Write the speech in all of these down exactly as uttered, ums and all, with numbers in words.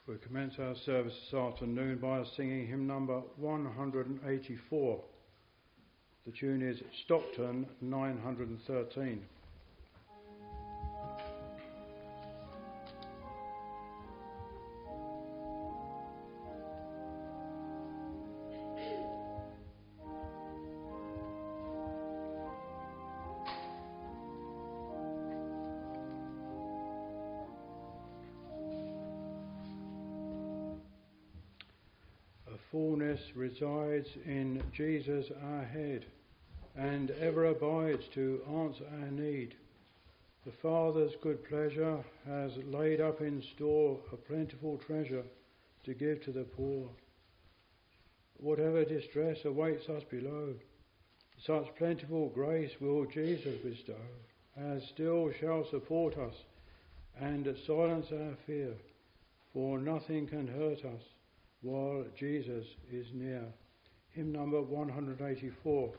We commence our service this afternoon by singing hymn number one hundred eighty-four. The tune is Stockton nine hundred thirteen. Fullness resides in Jesus our head, and ever abides to answer our need. The Father's good pleasure has laid up in store a plentiful treasure to give to the poor. Whatever distress awaits us below, such plentiful grace will Jesus bestow, as still shall support us and silence our fear, for nothing can hurt us while Jesus is near. Hymn number one hundred eighty-four.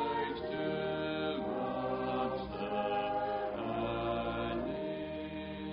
Amen.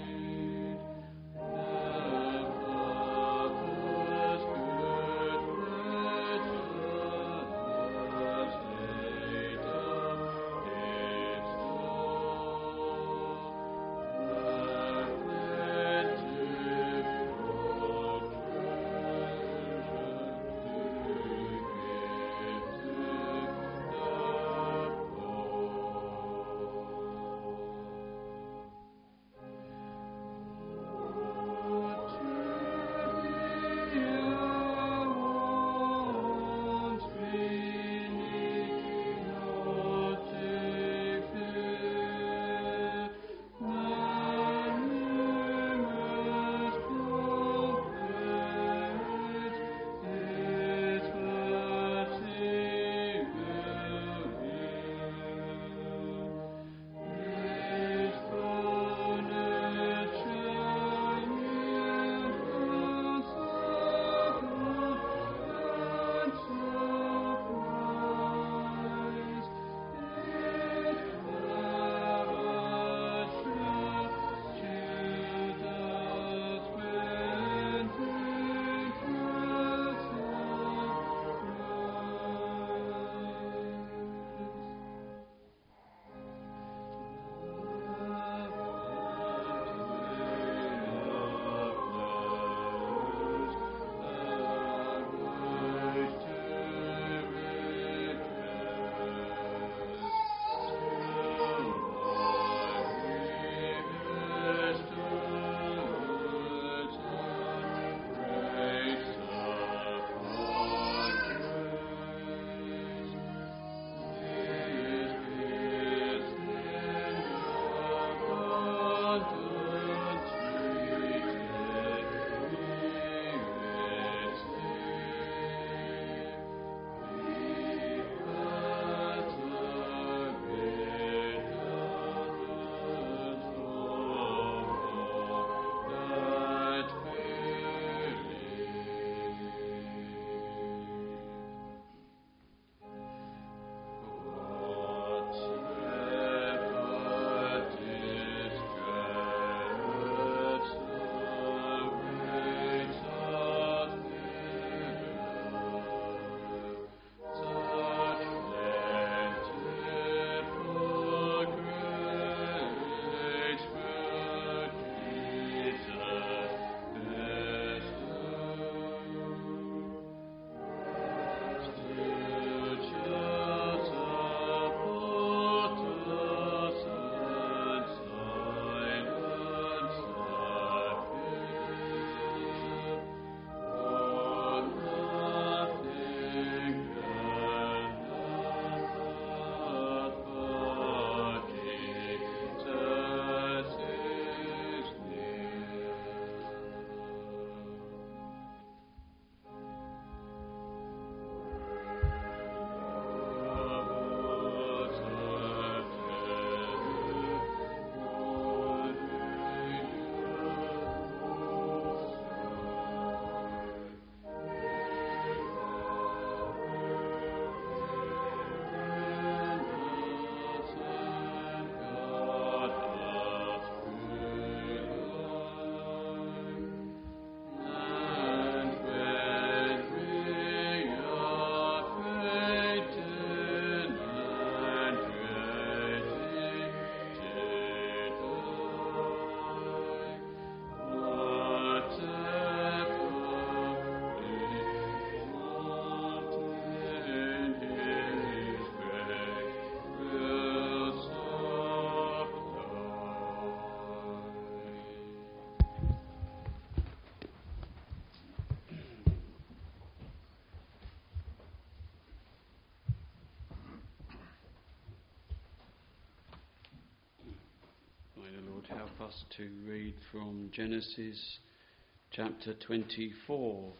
us to read from Genesis chapter twenty-four.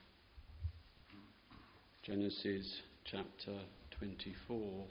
Genesis chapter twenty-four.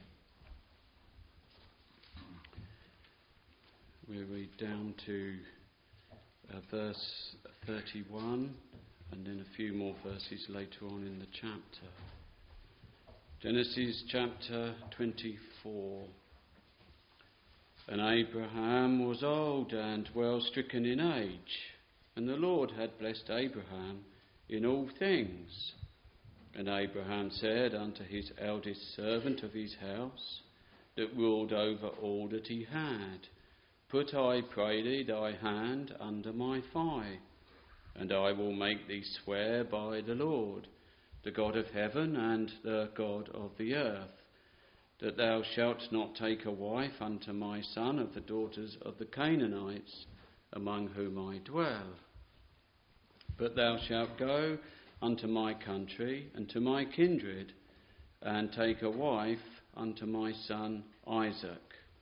We read down to uh, verse thirty-one and then a few more verses later on in the chapter. Genesis chapter twenty-four. And Abraham was old and well stricken in age, and the Lord had blessed Abraham in all things. And Abraham said unto his eldest servant of his house, that ruled over all that he had, Put, I pray thee, thy hand under my thigh, and I will make thee swear by the Lord, the God of heaven and the God of the earth, that thou shalt not take a wife unto my son of the daughters of the Canaanites, among whom I dwell. But thou shalt go unto my country and to my kindred, and take a wife unto my son Isaac.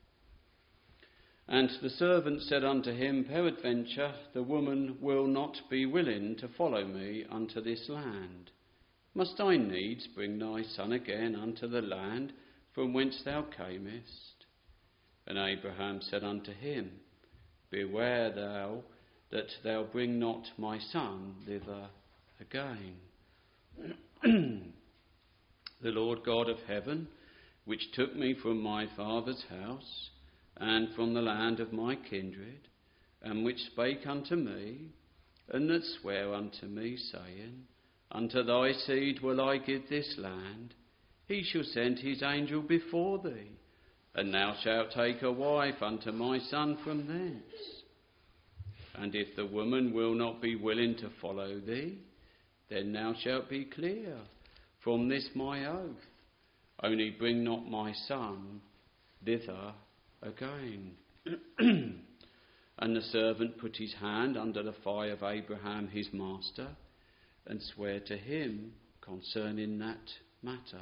And the servant said unto him, Peradventure the woman will not be willing to follow me unto this land. Must I needs bring thy son again unto the land from whence thou camest? And Abraham said unto him, Beware thou that thou bring not my son thither again. The Lord God of heaven, which took me from my father's house, and from the land of my kindred, and which spake unto me, and that sware unto me, saying, Unto thy seed will I give this land, he shall send his angel before thee, and thou shalt take a wife unto my son from thence. And if the woman will not be willing to follow thee, then thou shalt be clear from this my oath. Only bring not my son thither again. And the servant put his hand under the thigh of Abraham his master, and sware to him concerning that matter.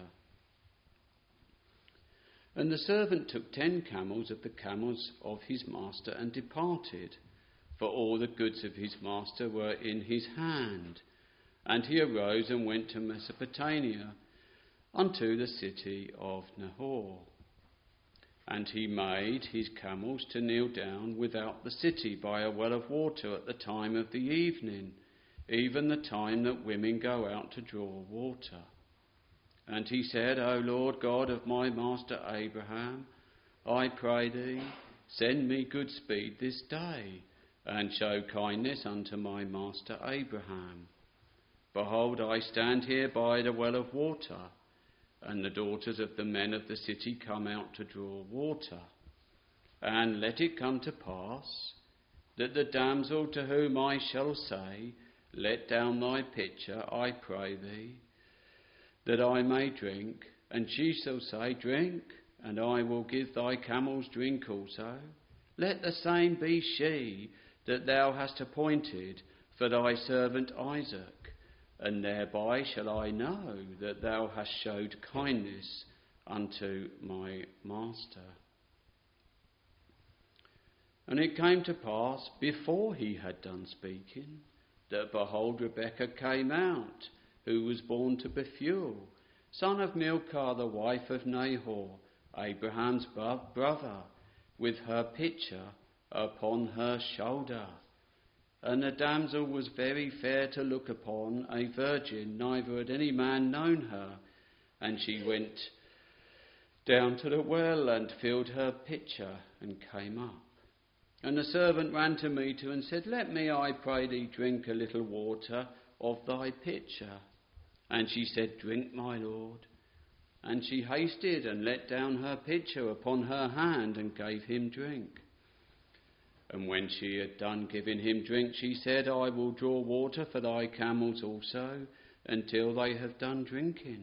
And the servant took ten camels of the camels of his master and departed, for all the goods of his master were in his hand. And he arose and went to Mesopotamia, unto the city of Nahor. And he made his camels to kneel down without the city by a well of water at the time of the evening, even the time that women go out to draw water. And he said, O Lord God of my master Abraham, I pray thee, send me good speed this day, and show kindness unto my master Abraham. Behold, I stand here by the well of water, and the daughters of the men of the city come out to draw water. And let it come to pass, that the damsel to whom I shall say, Let down thy pitcher, I pray thee, that I may drink, and she shall say, Drink, and I will give thy camels drink also. Let the same be she that thou hast appointed for thy servant Isaac, and thereby shall I know that thou hast showed kindness unto my master. And it came to pass, before he had done speaking, that behold, Rebekah came out, who was born to Bethuel, son of Milcah, the wife of Nahor, Abraham's brother, with her pitcher upon her shoulder. And the damsel was very fair to look upon, a virgin, neither had any man known her. And she went down to the well and filled her pitcher and came up. And the servant ran to meet her and said, Let me, I pray thee, drink a little water of thy pitcher. And she said, Drink, my lord. And she hasted and let down her pitcher upon her hand and gave him drink. And when she had done giving him drink, she said, I will draw water for thy camels also, until they have done drinking.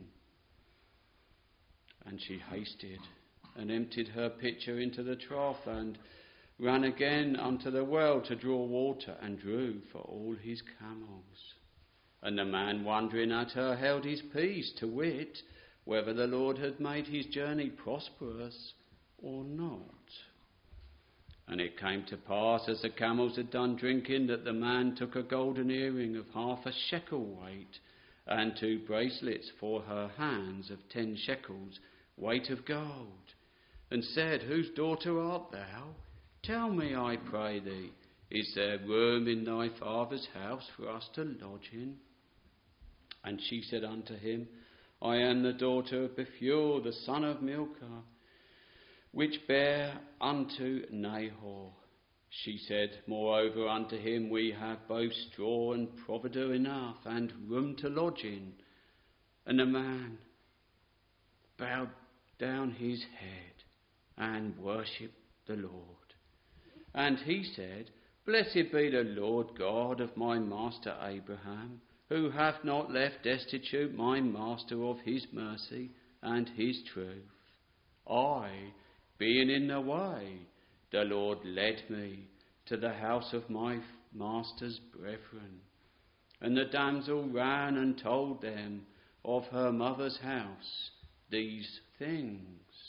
And she hasted and emptied her pitcher into the trough, and ran again unto the well to draw water, and drew for all his camels. And the man, wondering at her, held his peace, to wit, whether the Lord had made his journey prosperous or not. And it came to pass, as the camels had done drinking, that the man took a golden earring of half a shekel weight, and two bracelets for her hands of ten shekels weight of gold, and said, Whose daughter art thou? Tell me, I pray thee, is there room in thy father's house for us to lodge in? And she said unto him, I am the daughter of Bethuel, the son of Milcah, which bare unto Nahor. She said, Moreover unto him we have both straw and provender enough, and room to lodge in. And the man bowed down his head and worshipped the Lord. And he said, Blessed be the Lord God of my master Abraham, who hath not left destitute my master of his mercy and his truth. I, being in the way, the Lord led me to the house of my master's brethren. And the damsel ran and told them of her mother's house these things.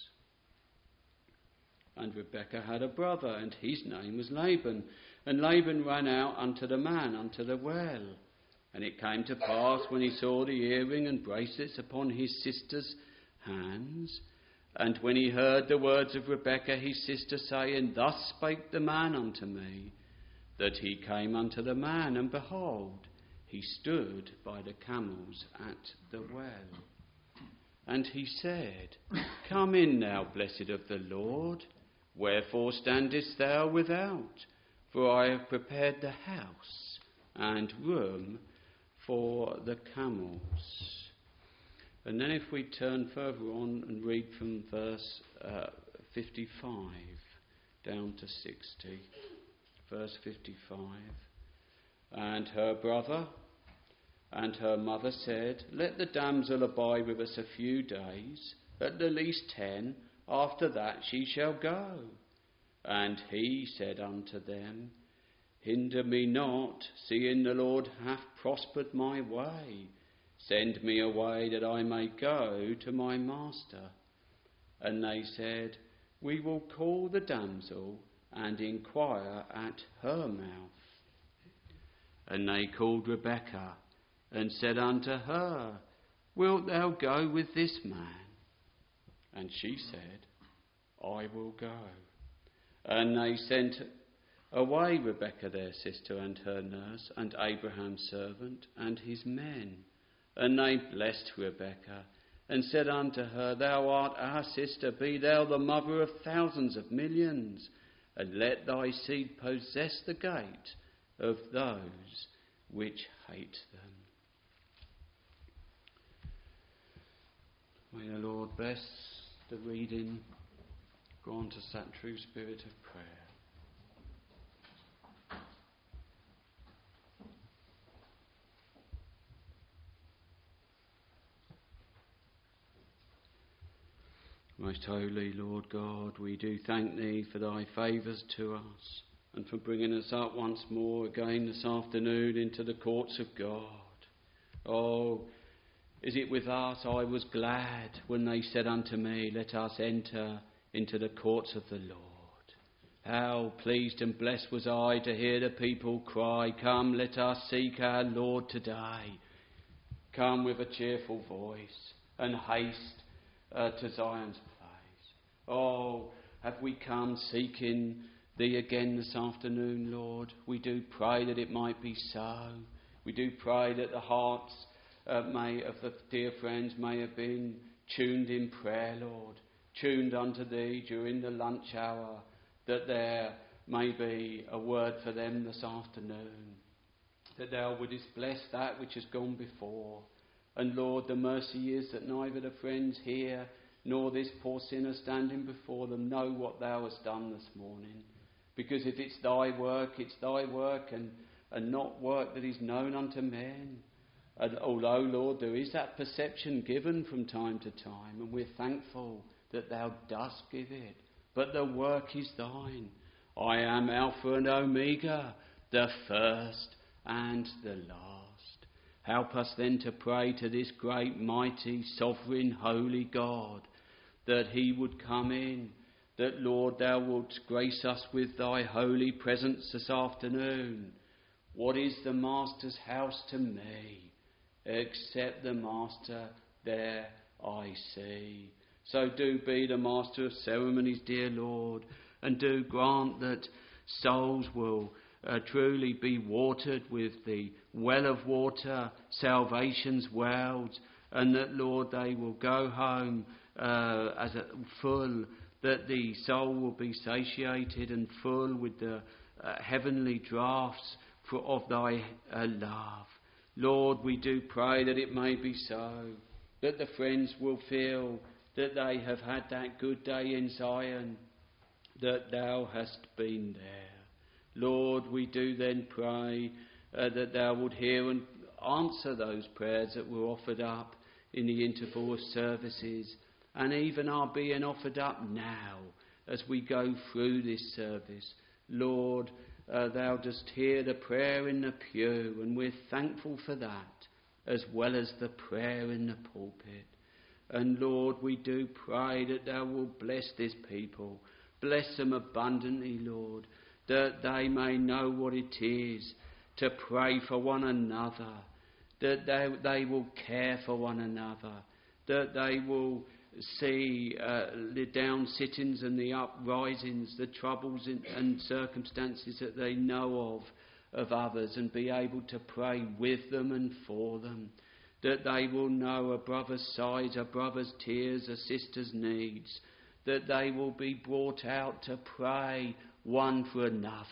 And Rebekah had a brother, and his name was Laban. And Laban ran out unto the man, unto the well. And it came to pass, when he saw the earring and bracelets upon his sister's hands, and when he heard the words of Rebekah his sister, saying, Thus spake the man unto me, that he came unto the man, and behold, he stood by the camels at the well. And he said, Come in now, blessed of the Lord. Wherefore standest thou without? For I have prepared the house and room for the camels. And then if we turn further on and read from verse uh, fifty-five down to sixty. Verse fifty-five. And her brother and her mother said, Let the damsel abide with us a few days, at the least ten. After that she shall go. And he said unto them, Hinder me not, seeing the Lord hath prospered my way. Send me away that I may go to my master. And they said, We will call the damsel and inquire at her mouth. And they called Rebekah and said unto her, Wilt thou go with this man? And she said, I will go. And they sent away Rebekah their sister and her nurse, and Abraham's servant, and his men. And they blessed Rebekah, and said unto her, Thou art our sister, be thou the mother of thousands of millions, and let thy seed possess the gate of those which hate them. May the Lord bless the reading, grant us that true spirit of prayer. Most holy Lord God, we do thank thee for thy favours to us, and for bringing us up once more again this afternoon into the courts of God. Oh, is it with us? I was glad when they said unto me, Let us enter into the courts of the Lord. How pleased and blessed was I to hear the people cry, Come, let us seek our Lord today. Come with a cheerful voice and haste uh, to Zion's place. Oh, have we come seeking thee again this afternoon, Lord? We do pray that it might be so. We do pray that the hearts Uh, may of the dear friends may have been tuned in prayer, Lord, tuned unto thee during the lunch hour, that there may be a word for them this afternoon, that thou wouldest bless that which has gone before. And Lord, the mercy is that neither the friends here nor this poor sinner standing before them know what thou hast done this morning, because if it's thy work, it's thy work, and, and not work that is known unto men. And although, Lord, there is that perception given from time to time, and we're thankful that thou dost give it, but the work is thine. I am Alpha and Omega, the first and the last. Help us then to pray to this great, mighty, sovereign, holy God, that he would come in, that, Lord, thou wilt grace us with thy holy presence this afternoon. What is the Master's house to me, except the Master there I see? So do be the Master of ceremonies, dear Lord, and do grant that souls will uh, truly be watered with the well of water, salvation's wells, and that, Lord, they will go home uh, as a full, that the soul will be satiated and full with the uh, heavenly draughts for, of thy uh, love. Lord, we do pray that it may be so, that the friends will feel that they have had that good day in Zion, that thou hast been there. Lord, we do then pray uh, that thou would hear and answer those prayers that were offered up in the interval of services, and even are being offered up now as we go through this service. Lord, uh, thou dost hear the prayer in the pew, and we're thankful for that, as well as the prayer in the pulpit. And Lord, we do pray that thou wilt bless this people. Bless them abundantly, Lord, that they may know what it is to pray for one another, that they, they will care for one another, that they will see uh, the down-sittings and the uprisings, the troubles in, and circumstances that they know of, of others, and be able to pray with them and for them, that they will know a brother's sighs, a brother's tears, a sister's needs, that they will be brought out to pray one for another.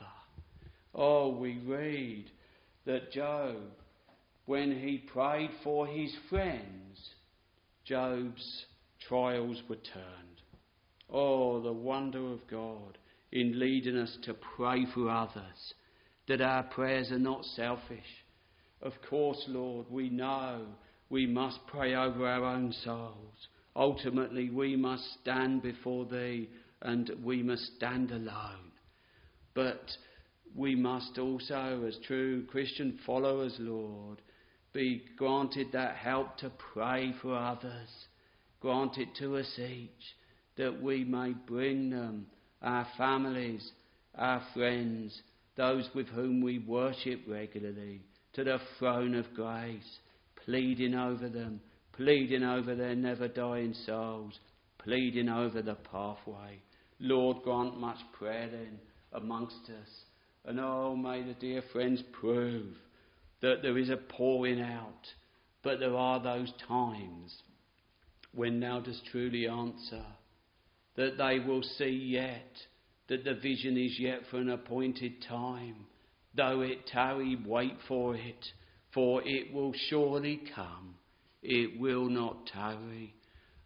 Oh, we read that Job, when he prayed for his friends, Job's trials were turned. Oh, the wonder of God in leading us to pray for others, that our prayers are not selfish. Of course, Lord, we know we must pray over our own souls. Ultimately, we must stand before Thee, and we must stand alone. But we must also, as true Christian followers, Lord, be granted that help to pray for others. Grant it to us each, that we may bring them, our families, our friends, those with whom we worship regularly, to the throne of grace, pleading over them, pleading over their never-dying souls, pleading over the pathway. Lord, grant much prayer then amongst us. And oh, may the dear friends prove that there is a pouring out, but there are those times when thou dost truly answer, that they will see yet that the vision is yet for an appointed time. Though it tarry, wait for it, for it will surely come. It will not tarry.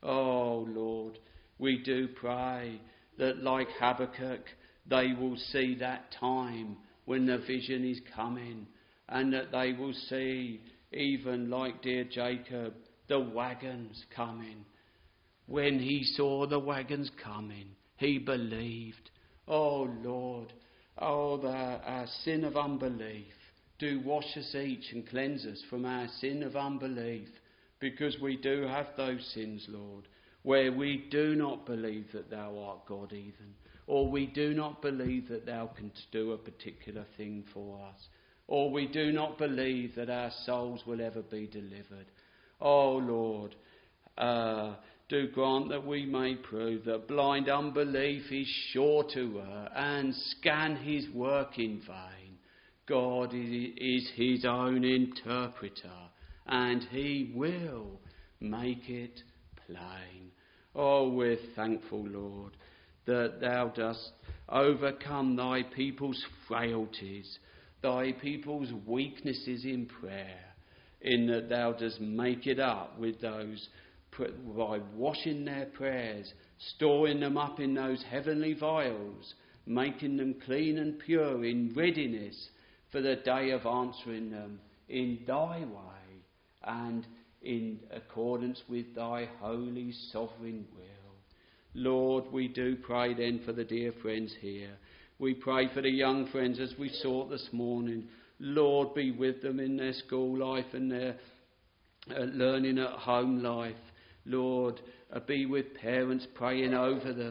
Oh, Lord, we do pray that, like Habakkuk, they will see that time when the vision is coming, and that they will see, even like dear Jacob, the wagons coming. When he saw the wagons coming, he believed. Oh, Lord, oh, the, our sin of unbelief, do wash us each and cleanse us from our sin of unbelief, because we do have those sins, Lord, where we do not believe that thou art God even, or we do not believe that thou canst do a particular thing for us, or we do not believe that our souls will ever be delivered. Oh, Lord, uh, do grant that we may prove that blind unbelief is sure to err and scan his work in vain. God is his own interpreter, and he will make it plain. Oh, we're thankful, Lord, that thou dost overcome thy people's frailties, thy people's weaknesses in prayer, in that thou dost make it up with those by washing their prayers, storing them up in those heavenly vials, making them clean and pure in readiness for the day of answering them in thy way and in accordance with thy holy sovereign will. Lord, we do pray then for the dear friends here. We pray for the young friends as we saw this morning. Lord, be with them in their school life and their uh, learning at home life. Lord, uh, be with parents praying over them.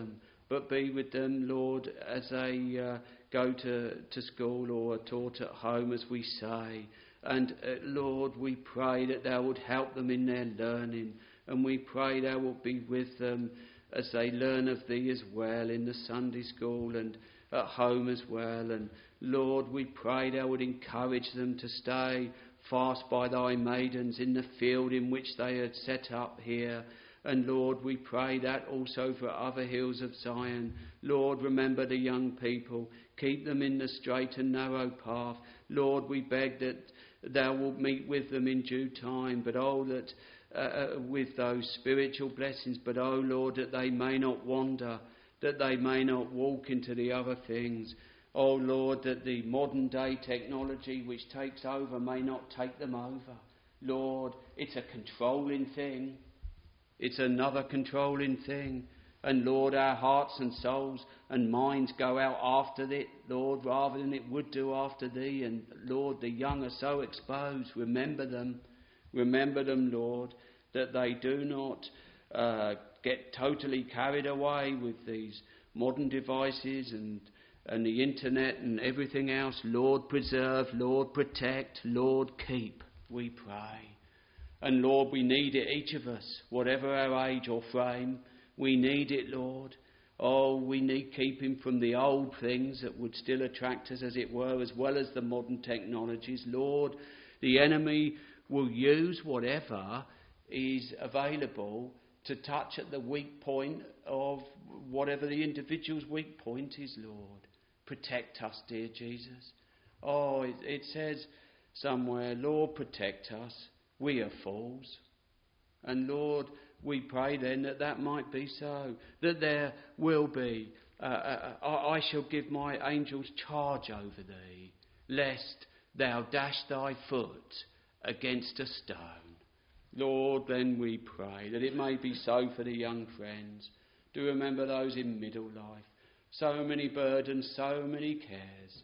but be with them, Lord, as they uh, go to, to school or are taught at home, as we say. And uh, Lord, we pray that thou would help them in their learning, and we pray thou wilt be with them as they learn of thee as well in the Sunday school and at home as well. And Lord, we pray thou would encourage them to stay fast by thy maidens in the field in which they had set up here. And Lord, we pray that also for other hills of Zion. Lord, remember the young people. Keep them in the straight and narrow path. Lord, we beg that thou wilt meet with them in due time. But oh, that uh, with those spiritual blessings. But oh, Lord, that they may not wander, that they may not walk into the other things. Oh, Lord, that the modern day technology which takes over may not take them over. Lord, it's a controlling thing. It's another controlling thing. And Lord, our hearts and souls and minds go out after it, Lord, rather than it would do after thee. And Lord, the young are so exposed. Remember them. Remember them, Lord, that they do not uh, get totally carried away with these modern devices and, and the internet and everything else. Lord, preserve. Lord, protect. Lord, keep, we pray. And Lord, we need it, each of us, whatever our age or frame. We need it, Lord. Oh, we need keeping from the old things that would still attract us, as it were, as well as the modern technologies. Lord, the enemy will use whatever is available to touch at the weak point of whatever the individual's weak point is, Lord. Protect us, dear Jesus. Oh, it, it says somewhere, Lord, protect us. We are fools. And Lord, we pray then that that might be so, that there will be, uh, uh, I shall give my angels charge over thee, lest thou dash thy foot against a stone. Lord, then we pray that it may be so for the young friends. Do remember those in middle life. So many burdens, so many cares,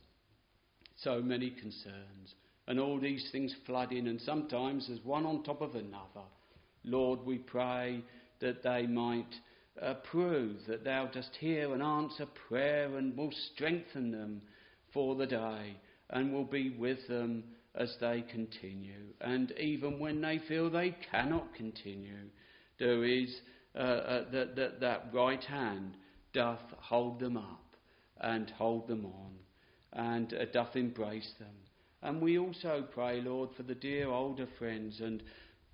so many concerns, and all these things flood in, and sometimes there's one on top of another. Lord, we pray that they might uh, prove that thou dost hear and answer prayer, and will strengthen them for the day, and will be with them as they continue. And even when they feel they cannot continue, there is uh, uh, that, that, that right hand doth hold them up and hold them on, and uh, doth embrace them. And we also pray, Lord, for the dear older friends, and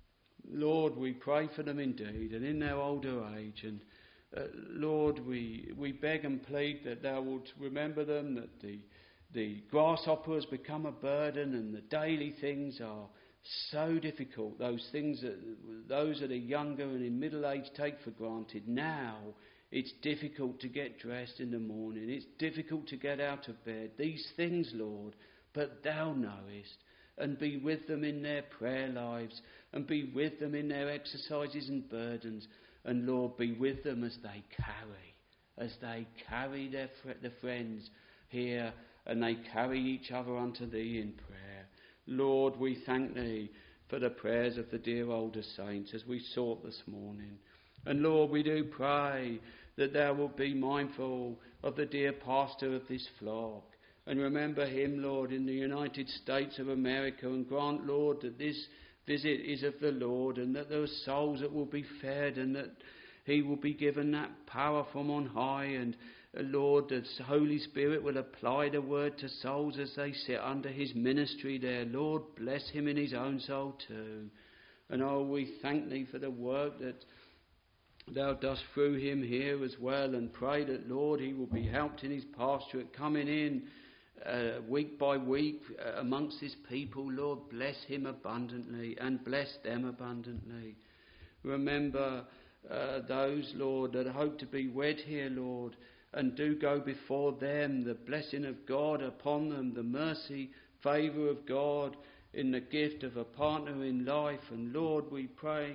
Lord, we pray for them indeed, and in their older age. And uh, Lord, we we beg and plead that thou wilt remember them, that the the grasshopper has become a burden, and the daily things are so difficult. Those things that those that are younger and in middle age take for granted. Now it's difficult to get dressed in the morning. It's difficult to get out of bed. These things, Lord, but thou knowest. And be with them in their prayer lives, and be with them in their exercises and burdens. And Lord, be with them as they carry, as they carry their fr- the friends here, and they carry each other unto thee in prayer. Lord, we thank thee for the prayers of the dear older saints as we sought this morning. And Lord, we do pray that thou wilt be mindful of the dear pastor of this flock. And remember him, Lord, in the United States of America, and grant, Lord, that this visit is of the Lord, and that there are souls that will be fed, and that he will be given that power from on high. And uh, Lord, the Holy Spirit will apply the word to souls as they sit under his ministry there. Lord, bless him in his own soul too. And oh, we thank thee for the work that thou dost through him here as well, and pray that, Lord, he will be helped in his pastorate, coming in Uh, week by week uh, amongst his people. Lord, bless him abundantly, and bless them abundantly. Remember uh, those, Lord, that hope to be wed here, Lord, and do go before them, the blessing of God upon them, the mercy, favour of God in the gift of a partner in life. And Lord, we pray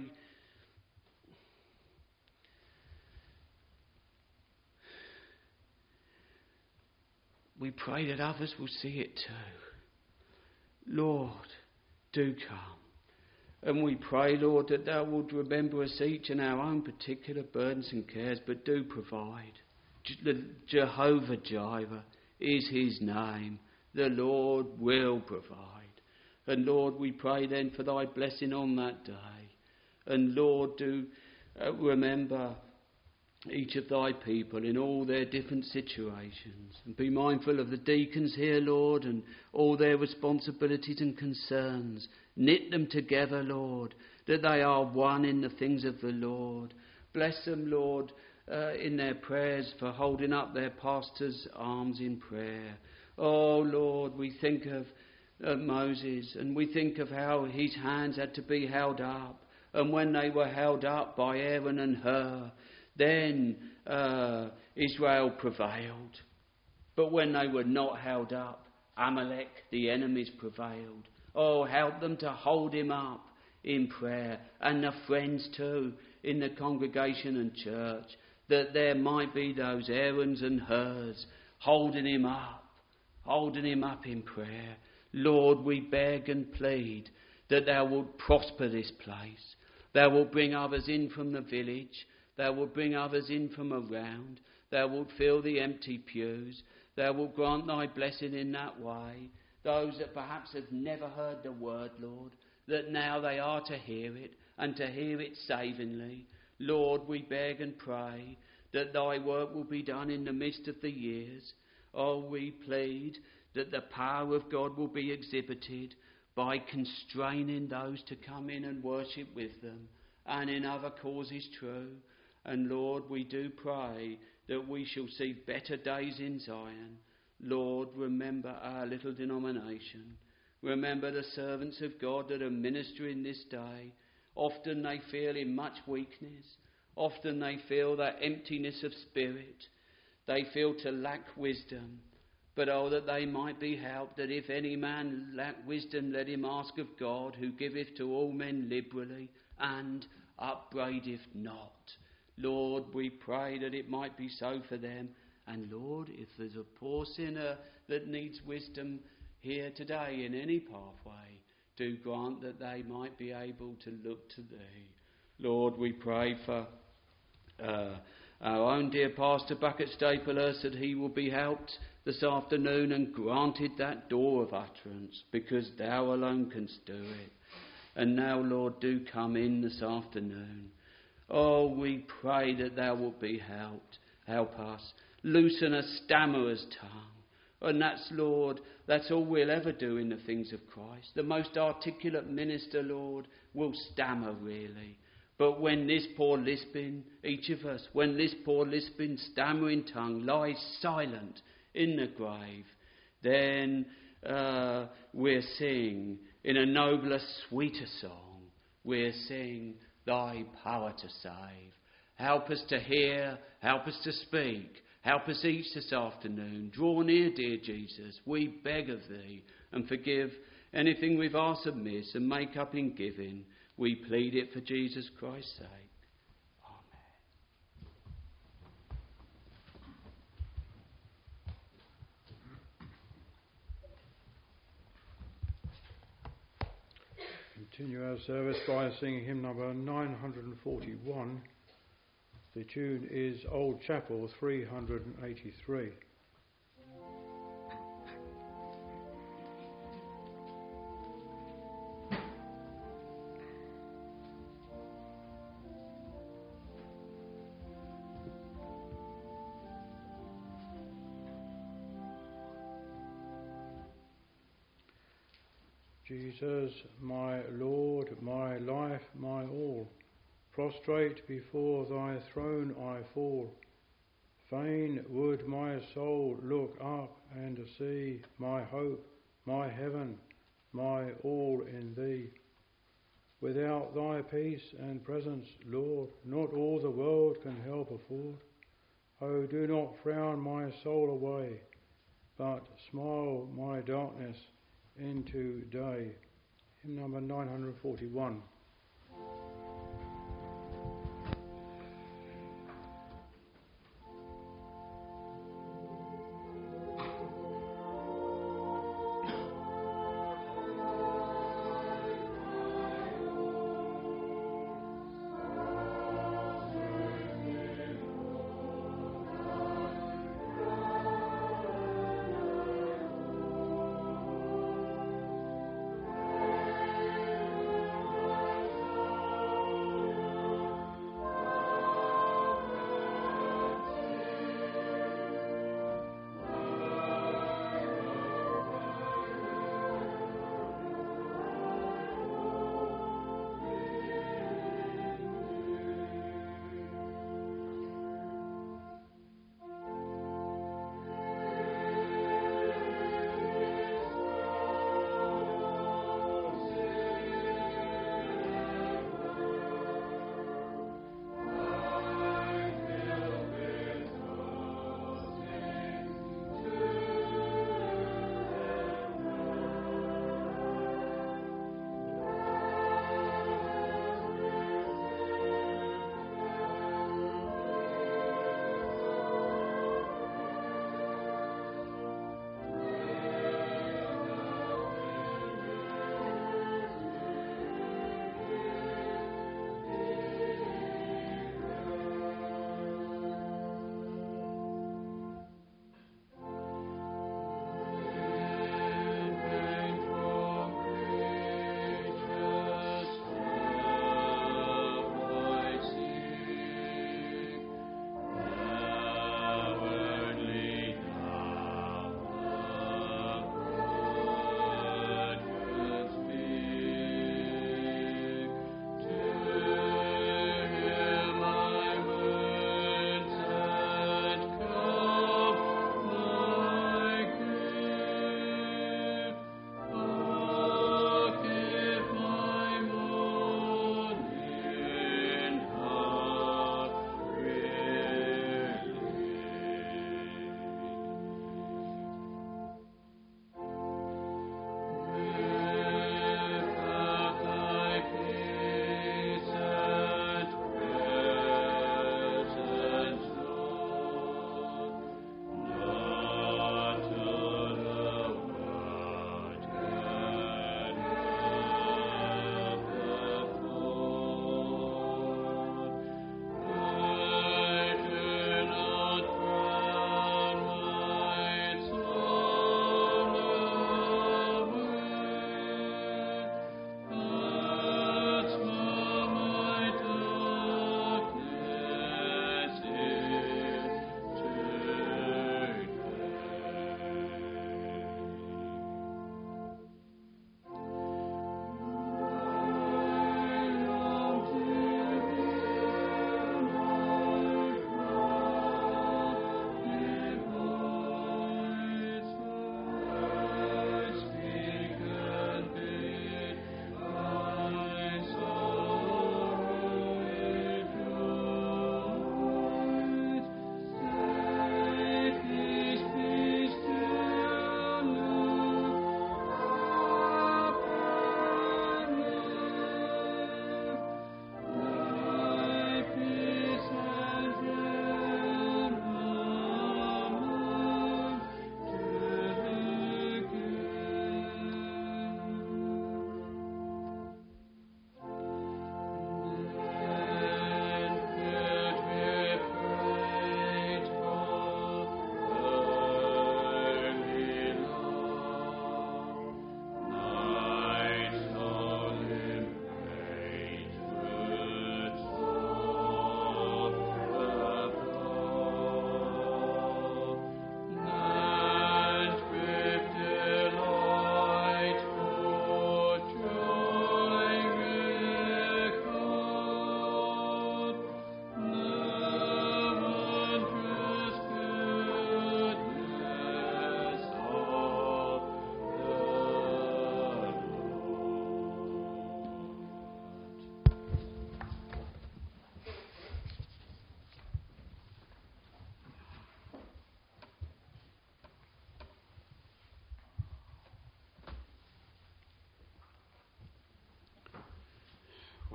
We pray that others will see it too. Lord, do come. And we pray, Lord, that thou wilt remember us each in our own particular burdens and cares, but do provide. Jehovah Jireh is his name. The Lord will provide. And Lord, we pray then for thy blessing on that day. And Lord, do uh, remember each of thy people in all their different situations. And be mindful of the deacons here, Lord, and all their responsibilities and concerns. Knit them together, Lord, that they are one in the things of the Lord. Bless them, Lord, uh, in their prayers for holding up their pastors' arms in prayer. Oh, Lord, we think of uh, Moses, and we think of how his hands had to be held up. And when they were held up by Aaron and Hur, then uh, Israel prevailed. But when they were not held up, Amalek, the enemies, prevailed. Oh, help them to hold him up in prayer, and the friends too in the congregation and church, that there might be those Aarons and Hurs holding him up, holding him up in prayer. Lord, we beg and plead that thou wilt prosper this place. Thou wilt bring others in from the village. Thou wilt bring others in from around. Thou wilt fill the empty pews. Thou wilt grant thy blessing in that way. Those that perhaps have never heard the word, Lord, that now they are to hear it, and to hear it savingly. Lord, we beg and pray that thy work will be done in the midst of the years. Oh, we plead that the power of God will be exhibited by constraining those to come in and worship with them, and in other causes true. And Lord, we do pray that we shall see better days in Zion. Lord, remember our little denomination. Remember the servants of God that are ministering this day. Often they feel in much weakness. Often they feel that emptiness of spirit. They feel to lack wisdom. But oh, that they might be helped, that if any man lack wisdom, let him ask of God, who giveth to all men liberally, and upbraideth not. Lord, we pray that it might be so for them. And Lord, if there's a poor sinner that needs wisdom here today in any pathway, do grant that they might be able to look to thee. Lord, we pray for uh, our own dear Pastor Bucket Staplehurst, that he will be helped this afternoon and granted that door of utterance, because thou alone canst do it. And now, Lord, do come in this afternoon. Oh, we pray that thou wilt be helped. Help us. Loosen a stammerer's tongue. And that's, Lord, that's all we'll ever do in the things of Christ. The most articulate minister, Lord, will stammer really. But when this poor lisping, each of us, when this poor lisping, stammering tongue lies silent in the grave, then uh, we'll sing in a nobler, sweeter song. We'll sing thy power to save. Help us to hear, help us to speak. Help us each this afternoon. Draw near, dear Jesus, we beg of thee, and forgive anything we've asked amiss, and make up in giving. We plead it for Jesus Christ's sake. Continue our service by singing hymn number nine hundred forty-one. The tune is Old Chapel three hundred eighty-three. Jesus, my Lord, my life, my all, prostrate before thy throne I fall. Fain would my soul look up and see my hope, my heaven, my all in thee. Without thy peace and presence, Lord, not all the world can help afford. Oh, do not frown my soul away, but smile my darkness into day. Hymn number nine hundred forty-one.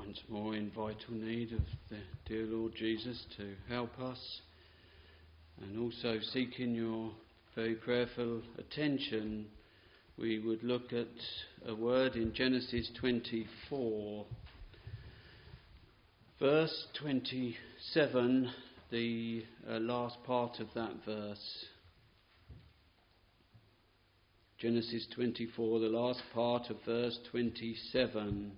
once more in vital need of the dear Lord Jesus to help us, and also seeking your very prayerful attention, we would look at a word in Genesis twenty-four, verse twenty-seven, the uh, last part of that verse. Genesis twenty-four, the last part of verse twenty-seven.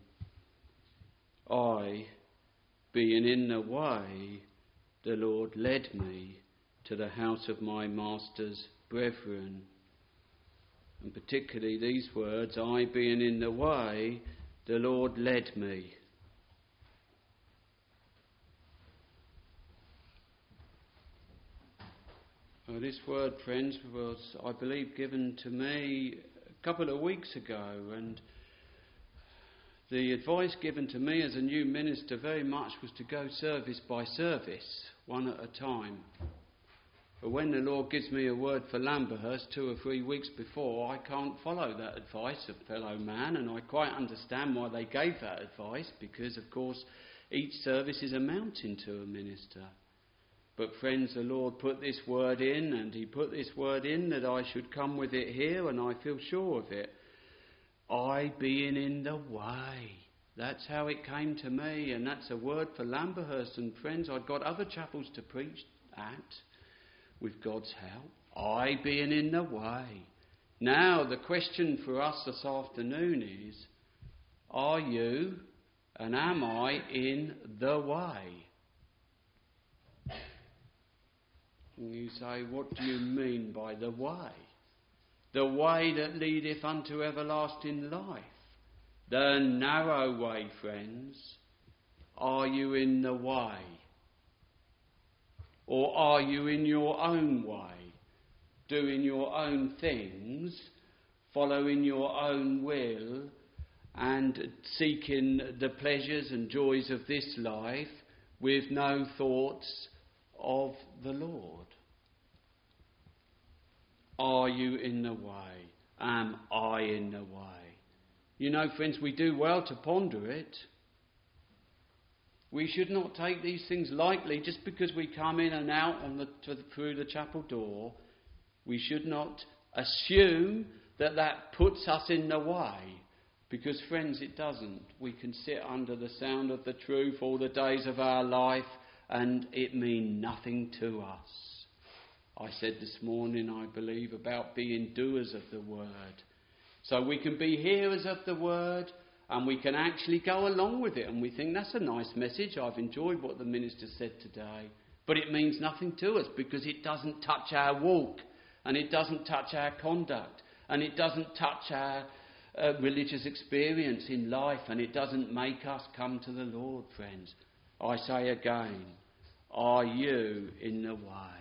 I, being in the way, the Lord led me to the house of my master's brethren. And particularly these words, I being in the way, the Lord led me. Well, this word, friends, was, I believe, given to me a couple of weeks ago, and the advice given to me as a new minister very much was to go service by service, one at a time. But when the Lord gives me a word for Lamberhurst two or three weeks before, I can't follow that advice of fellow man, and I quite understand why they gave that advice, because, of course, each service is a mountain to a minister. But friends, the Lord put this word in, and he put this word in that I should come with it here, and I feel sure of it. I being in the way. That's how it came to me, and that's a word for Lamberhurst. And friends, I've got other chapels to preach at, with God's help. I being in the way. Now, the question for us this afternoon is, are you and am I in the way? And you say, what do you mean by the way? The way that leadeth unto everlasting life. The narrow way, friends. Are you in the way? Or are you in your own way? Doing your own things, following your own will, and seeking the pleasures and joys of this life with no thoughts of the Lord? Are you in the way? Am I in the way? You know, friends, we do well to ponder it. We should not take these things lightly just because we come in and out on the, to the, through the chapel door. We should not assume that that puts us in the way, because, friends, it doesn't. We can sit under the sound of the truth all the days of our life and it mean nothing to us. I said this morning, I believe, about being doers of the word. So we can be hearers of the word and we can actually go along with it, and we think that's a nice message. I've enjoyed what the minister said today. But it means nothing to us because it doesn't touch our walk, and it doesn't touch our conduct, and it doesn't touch our uh, religious experience in life, and it doesn't make us come to the Lord, friends. I say again, are you in the way?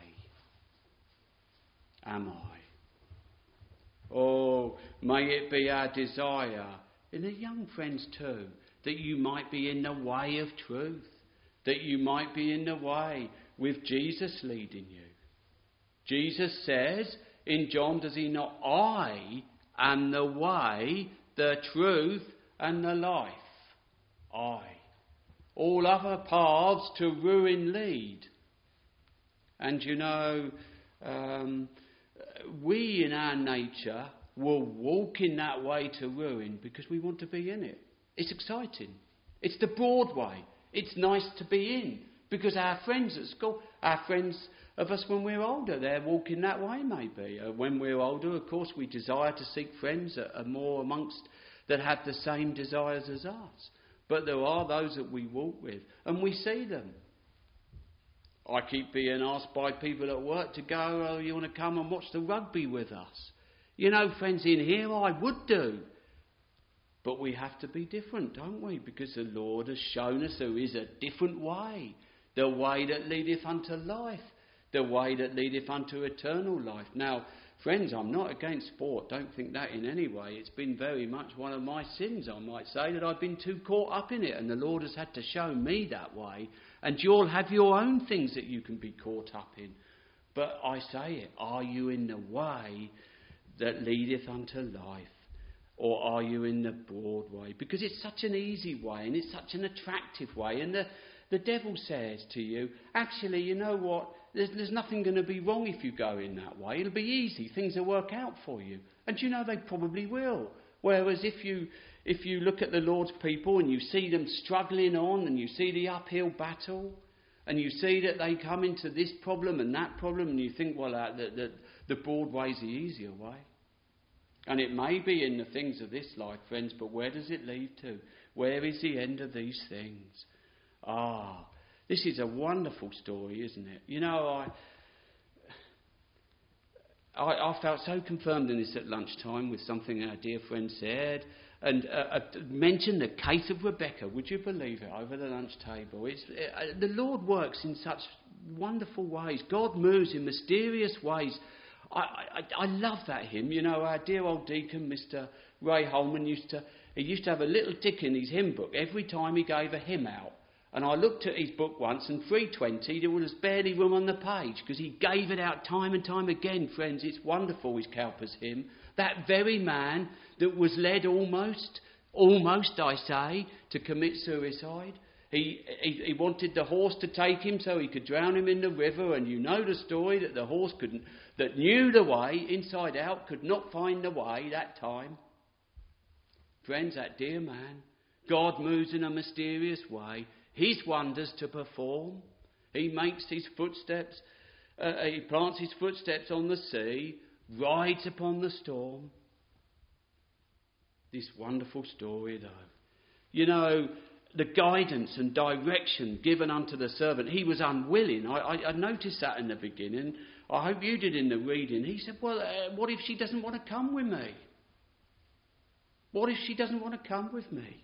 Am I? Oh, may it be our desire, in the young friends too, that you might be in the way of truth, that you might be in the way with Jesus leading you. Jesus says in John, does he not, I am the way, the truth and the life. I. All other paths to ruin lead. And you know, um, we in our nature will walk in that way to ruin because we want to be in it. It's exciting. It's the broad way. It's nice to be in because our friends at school, our friends of us when we're older, they're walking that way maybe. Uh, when we're older, of course, we desire to seek friends that are more amongst, that have the same desires as us. But there are those that we walk with and we see them. I keep being asked by people at work to go, oh, you want to come and watch the rugby with us? You know, friends, in here I would do. But we have to be different, don't we? Because the Lord has shown us there is a different way. The way that leadeth unto life. The way that leadeth unto eternal life. Now, friends, I'm not against sport. Don't think that in any way. It's been very much one of my sins, I might say, that I've been too caught up in it. And the Lord has had to show me that way. And you'll have your own things that you can be caught up in. But I say it, are you in the way that leadeth unto life? or are you in the broad way? Because it's such an easy way and it's such an attractive way. And the, the devil says to you, actually, you know what? There's, there's nothing going to be wrong if you go in that way. It'll be easy. Things will work out for you. And you know they probably will. Whereas if you if you look at the Lord's people and you see them struggling on and you see the uphill battle and you see that they come into this problem and that problem and you think, well, uh, the, the, the broad way's the easier way. And it may be in the things of this life, friends, but where does it lead to? Where is the end of these things? Ah, this is a wonderful story, isn't it? You know, I... I, I felt so confirmed in this at lunchtime with something our dear friend said, and uh, uh, mentioned the case of Rebecca. Would you believe it? Over the lunch table, it's uh, the Lord works in such wonderful ways. God moves in mysterious ways. I, I, I love that hymn. You know, our dear old deacon, Mister Ray Holman, used to he used to have a little tick in his hymn book every time he gave a hymn out. And I looked at his book once, and three twenty, there was barely room on the page, because he gave it out time and time again, friends. It's wonderful, his Cowper's hymn. That very man that was led almost, almost, I say, to commit suicide. He, he, he wanted the horse to take him so he could drown him in the river, and you know the story, that the horse couldn't, that knew the way, inside out, could not find the way that time. Friends, that dear man, God moves in a mysterious way. His wonders to perform. He makes his footsteps, uh, he plants his footsteps on the sea, rides upon the storm. This wonderful story, though. You know, the guidance and direction given unto the servant, he was unwilling. I, I, I noticed that in the beginning. I hope you did in the reading. He said, well, uh, what if she doesn't want to come with me? What if she doesn't want to come with me?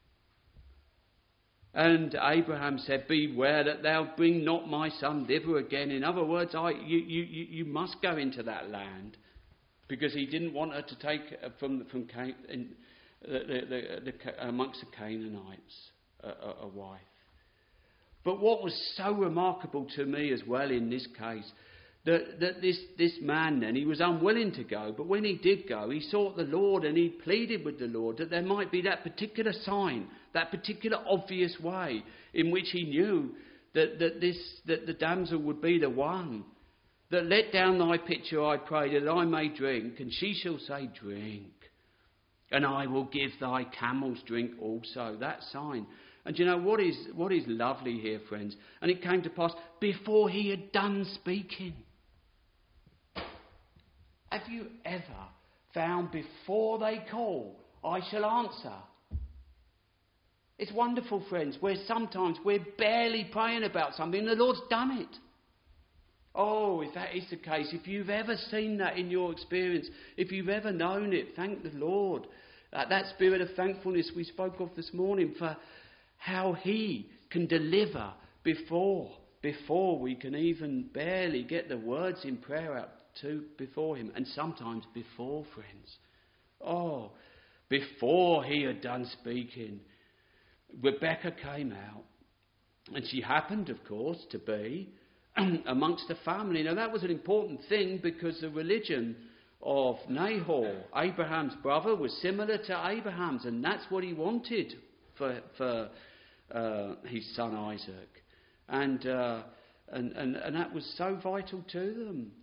And Abraham said, beware that thou bring not my son thither again. In other words, I, you, you, you must go into that land. Because he didn't want her to take from, from Can, in, the, the, the, the, amongst the Canaanites a, a, a wife. But what was so remarkable to me as well in this case, that, that this, this man then, he was unwilling to go, but when he did go, he sought the Lord and he pleaded with the Lord that there might be that particular sign, that particular obvious way in which he knew that, that, this, that the damsel would be the one. That let down thy pitcher, I pray, that I may drink, and she shall say, drink. And I will give thy camels drink also. That sign. And you know what is, what is lovely here, friends? And it came to pass before he had done speaking. Have you ever found before they call, I shall answer? It's wonderful, friends, where sometimes we're barely praying about something and the Lord's done it. Oh, if that is the case, if you've ever seen that in your experience, if you've ever known it, thank the Lord. Uh, that spirit of thankfulness we spoke of this morning, for how he can deliver before, before we can even barely get the words in prayer out to before him, and sometimes before, friends. Oh, before he had done speaking, Rebecca came out, and she happened, of course, to be amongst the family. Now, that was an important thing, because the religion of Nahor, Abraham's brother, was similar to Abraham's, and that's what he wanted for, for uh, his son Isaac. And, uh, and, and, and that was so vital to them.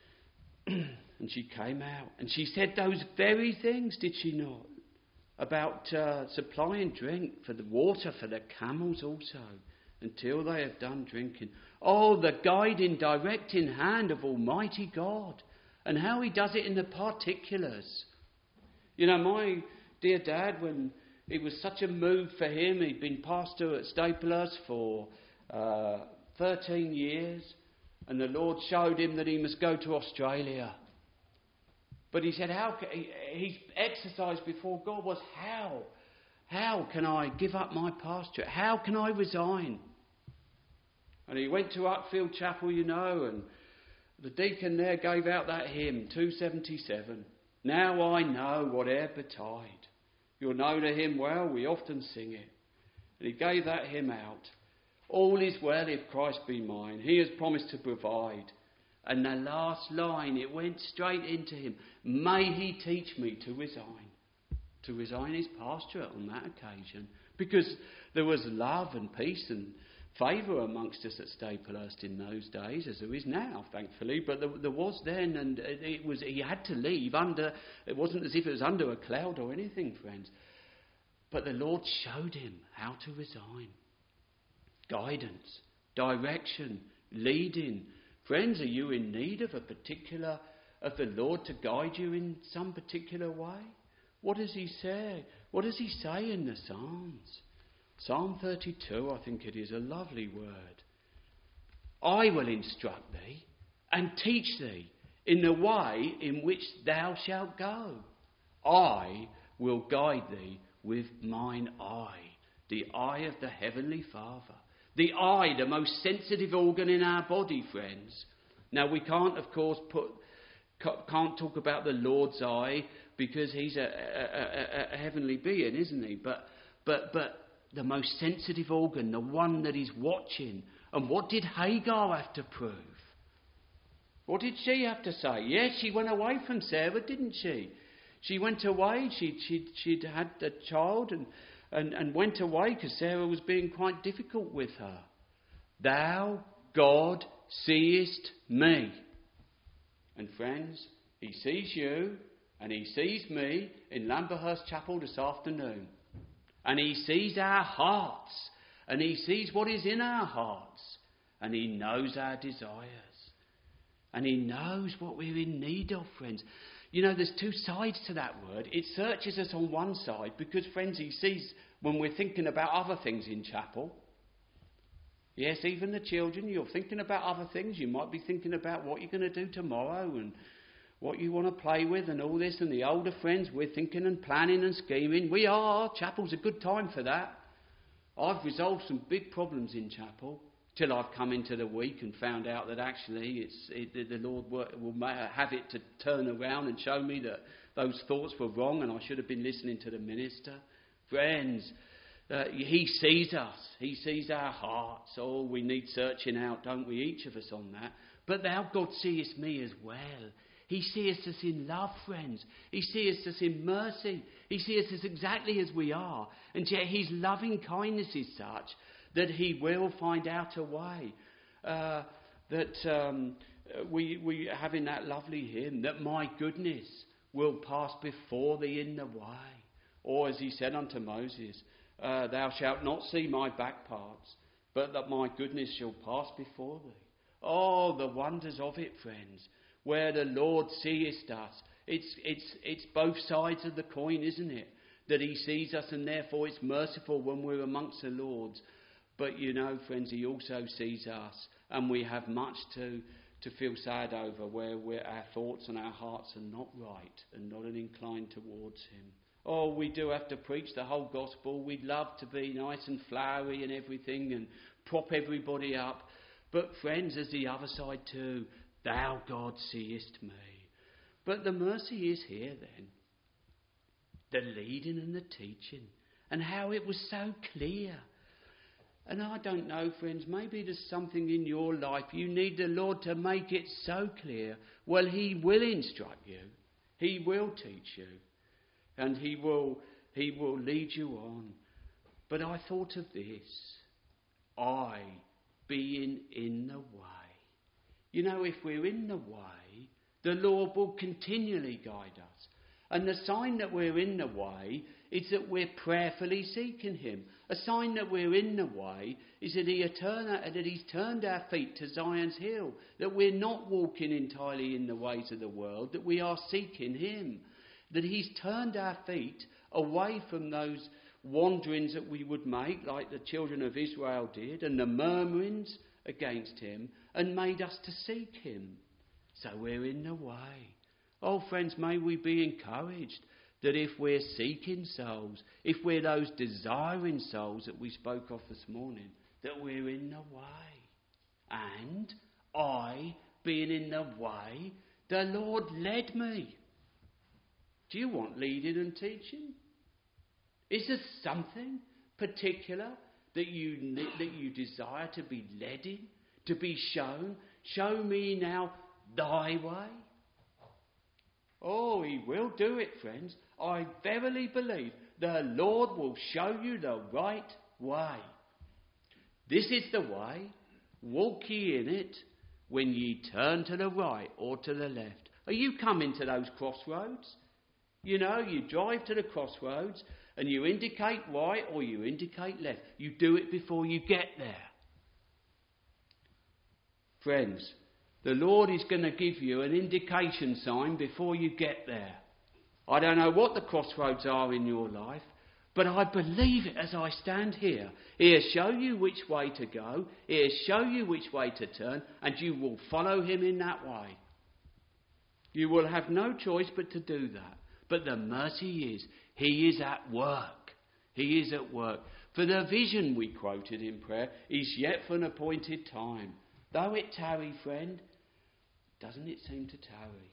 And she came out, and she said those very things, did she not? About uh, supplying drink for the water for the camels also, until they have done drinking. Oh, the guiding, directing hand of Almighty God, and how he does it in the particulars. You know, my dear dad, when it was such a move for him, he'd been pastor at Staplers for uh, thirteen years, and the Lord showed him that he must go to Australia. But he said, how can, he, his exercise before God was, how? How can I give up my pastorate? How can I resign? And he went to Uckfield Chapel, you know, and the deacon there gave out that hymn, two seventy-seven. Now I know whate'er betide. You'll know the hymn well, we often sing it. And he gave that hymn out. All is well if Christ be mine. He has promised to provide. And the last line, it went straight into him. May he teach me to resign. to resign his pastorate on that occasion, because there was love and peace and favour amongst us at Staplehurst in those days, as there is now, thankfully. But there, there was then, and it was he had to leave under. It wasn't as if it was under a cloud or anything, friends. But the Lord showed him how to resign. Guidance, direction, leading. Friends, are you in need of a particular, of the Lord to guide you in some particular way? What does he say? What does he say in the Psalms? Psalm thirty-two, I think it is, a lovely word. I will instruct thee and teach thee in the way in which thou shalt go. I will guide thee with mine eye, the eye of the Heavenly Father. The eye, the most sensitive organ in our body, friends. Now, we can't, of course, put can't talk about the Lord's eye because he's a, a, a, a heavenly being, isn't he? But, but, but the most sensitive organ, the one that is watching. And what did Hagar have to prove? What did she have to say? Yes, she went away from Sarah, didn't she? She went away. She, she, she'd had a child and, and, and went away because Sarah was being quite difficult with her. Thou, God, seest me. And friends, he sees you and he sees me in Lamberhurst Chapel this afternoon. And he sees our hearts. And he sees what is in our hearts. And he knows our desires. And he knows what we're in need of, friends. You know, there's two sides to that word. It searches us on one side because, friends, he sees when we're thinking about other things in chapel. Yes, even the children, you're thinking about other things. You might be thinking about what you're going to do tomorrow and what you want to play with and all this. And the older friends, we're thinking and planning and scheming. We are. Chapel's a good time for that. I've resolved some big problems in chapel till I've come into the week and found out that actually it's it, the Lord will have it to turn around and show me that those thoughts were wrong and I should have been listening to the minister. Friends, uh, he sees us. He sees our hearts. Oh, we need searching out, don't we? Each of us on that. But thou, God, seest me as well. He sees us in love, friends. He sees us in mercy. He sees us exactly as we are. And yet his loving kindness is such that he will find out a way. Uh, that um, we, we have in that lovely hymn, that my goodness will pass before thee in the way. Or as he said unto Moses, uh, thou shalt not see my back parts, but that my goodness shall pass before thee. Oh, the wonders of it, friends. Where the Lord seest us. It's, it's, it's both sides of the coin, isn't it? That he sees us and therefore it's merciful when we're amongst the Lord's. But you know, friends, he also sees us and we have much to, to feel sad over where we're, our thoughts and our hearts are not right and not inclined towards him. Oh, we do have to preach the whole gospel. We'd love to be nice and flowery and everything and prop everybody up. But friends, there's the other side too. Thou, God, seest me. But the mercy is here then. The leading and the teaching. And how it was so clear. And I don't know, friends, maybe there's something in your life you need the Lord to make it so clear. Well, he will instruct you. He will teach you. And he will, he will lead you on. But I thought of this. I being in the way. You know, if we're in the way, the Lord will continually guide us. And the sign that we're in the way is that we're prayerfully seeking him. A sign that we're in the way is that, he turn, that he's turned our feet to Zion's hill. That we're not walking entirely in the ways of the world, that we are seeking him. That he's turned our feet away from those wanderings that we would make, like the children of Israel did, and the murmurings against him, and made us to seek him. So we're in the way. Oh, friends, may we be encouraged that if we're seeking souls, if we're those desiring souls that we spoke of this morning, that we're in the way. And I, being in the way, the Lord led me. Do you want leading and teaching? Is there something particular that you that you desire to be led in, to be shown? Show me now thy way. Oh, he will do it, friends. I verily believe the Lord will show you the right way. This is the way, walk ye in it, when ye turn to the right or to the left. Are you coming to those crossroads? You know, you drive to the crossroads and you indicate right or you indicate left. You do it before you get there. Friends, the Lord is going to give you an indication sign before you get there. I don't know what the crossroads are in your life, but I believe it as I stand here. He'll show you which way to go, he'll show you which way to turn, and you will follow him in that way. You will have no choice but to do that. But the mercy is, he is at work. He is at work. For the vision we quoted in prayer is yet for an appointed time. Though it tarry, friend, doesn't it seem to tarry?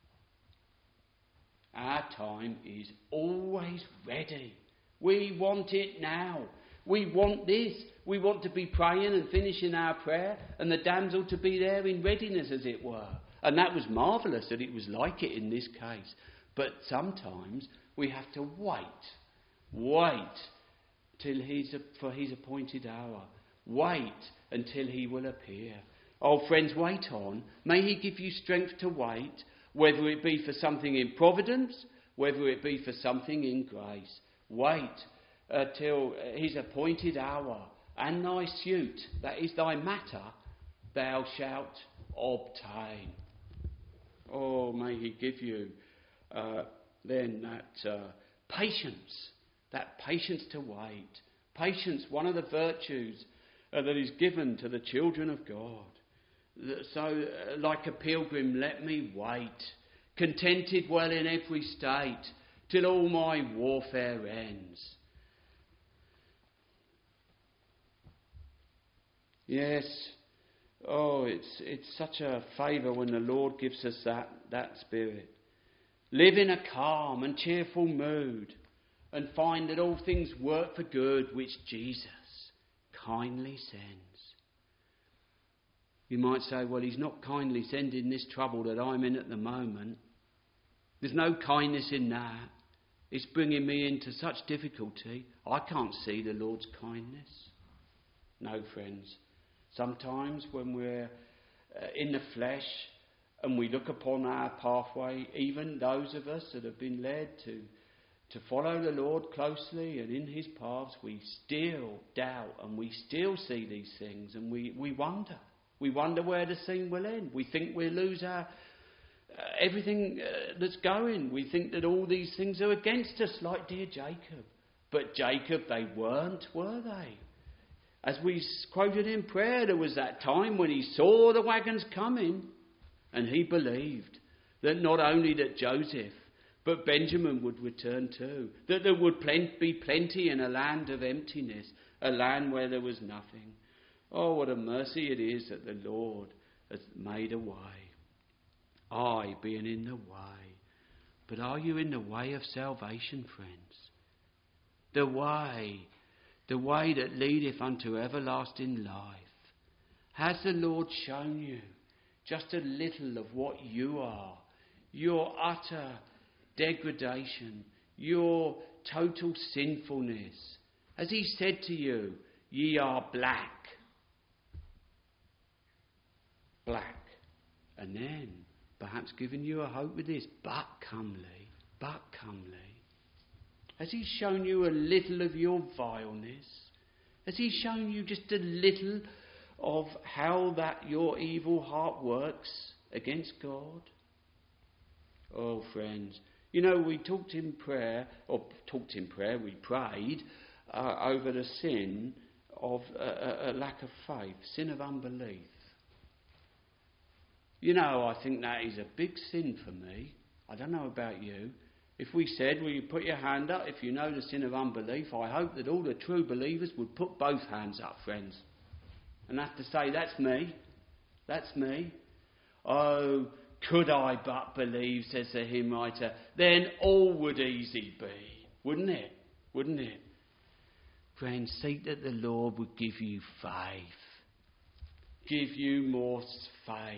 Our time is always ready. We want it now. We want this. We want to be praying and finishing our prayer and the damsel to be there in readiness, as it were. And that was marvellous that it was like it in this case. But sometimes we have to wait. Wait till he's for his appointed hour. Wait until he will appear. Oh, friends, wait on. May he give you strength to wait, whether it be for something in providence, whether it be for something in grace. Wait uh, till his appointed hour, and thy suit, that is thy matter, thou shalt obtain. Oh, may he give you uh, then that uh, patience, that patience to wait. Patience, one of the virtues uh, that is given to the children of God. So, uh, like a pilgrim, let me wait, contented well in every state, till all my warfare ends. Yes, oh, it's it's such a favour when the Lord gives us that, that spirit. Live in a calm and cheerful mood, and find that all things work for good, which Jesus kindly sends. You might say, well, he's not kindly sending this trouble that I'm in at the moment. There's no kindness in that. It's bringing me into such difficulty. I can't see the Lord's kindness. No, friends. Sometimes when we're uh, in the flesh and we look upon our pathway, even those of us that have been led to, to follow the Lord closely and in his paths, we still doubt and we still see these things, and we, we wonder. We wonder where the scene will end. We think we'll lose our uh, everything uh, that's going. We think that all these things are against us, like dear Jacob. But Jacob, they weren't, were they? As we quoted in prayer, there was that time when he saw the wagons coming, and he believed that not only that Joseph, but Benjamin would return too, that there would be plenty in a land of emptiness, a land where there was nothing. Oh, what a mercy it is that the Lord has made a way. I being in the way. But are you in the way of salvation, friends? The way, the way that leadeth unto everlasting life. Has the Lord shown you just a little of what you are? Your utter degradation, your total sinfulness. Has he said to you, ye are black? Black. And then perhaps given you a hope with this, but comely, but comely. Has he shown you a little of your vileness? Has he shown you just a little of how that your evil heart works against God? Oh, friends, you know, we talked in prayer, or talked in prayer, we prayed uh, over the sin of uh, a, a lack of faith, sin of unbelief. You know, I think that is a big sin for me. I don't know about you. If we said, will you put your hand up if you know the sin of unbelief, I hope that all the true believers would put both hands up, friends. And have to say, that's me. That's me. Oh, could I but believe, says the hymn writer, then all would easy be. Wouldn't it? Wouldn't it? Friends, seek that the Lord would give you faith. Give you more faith.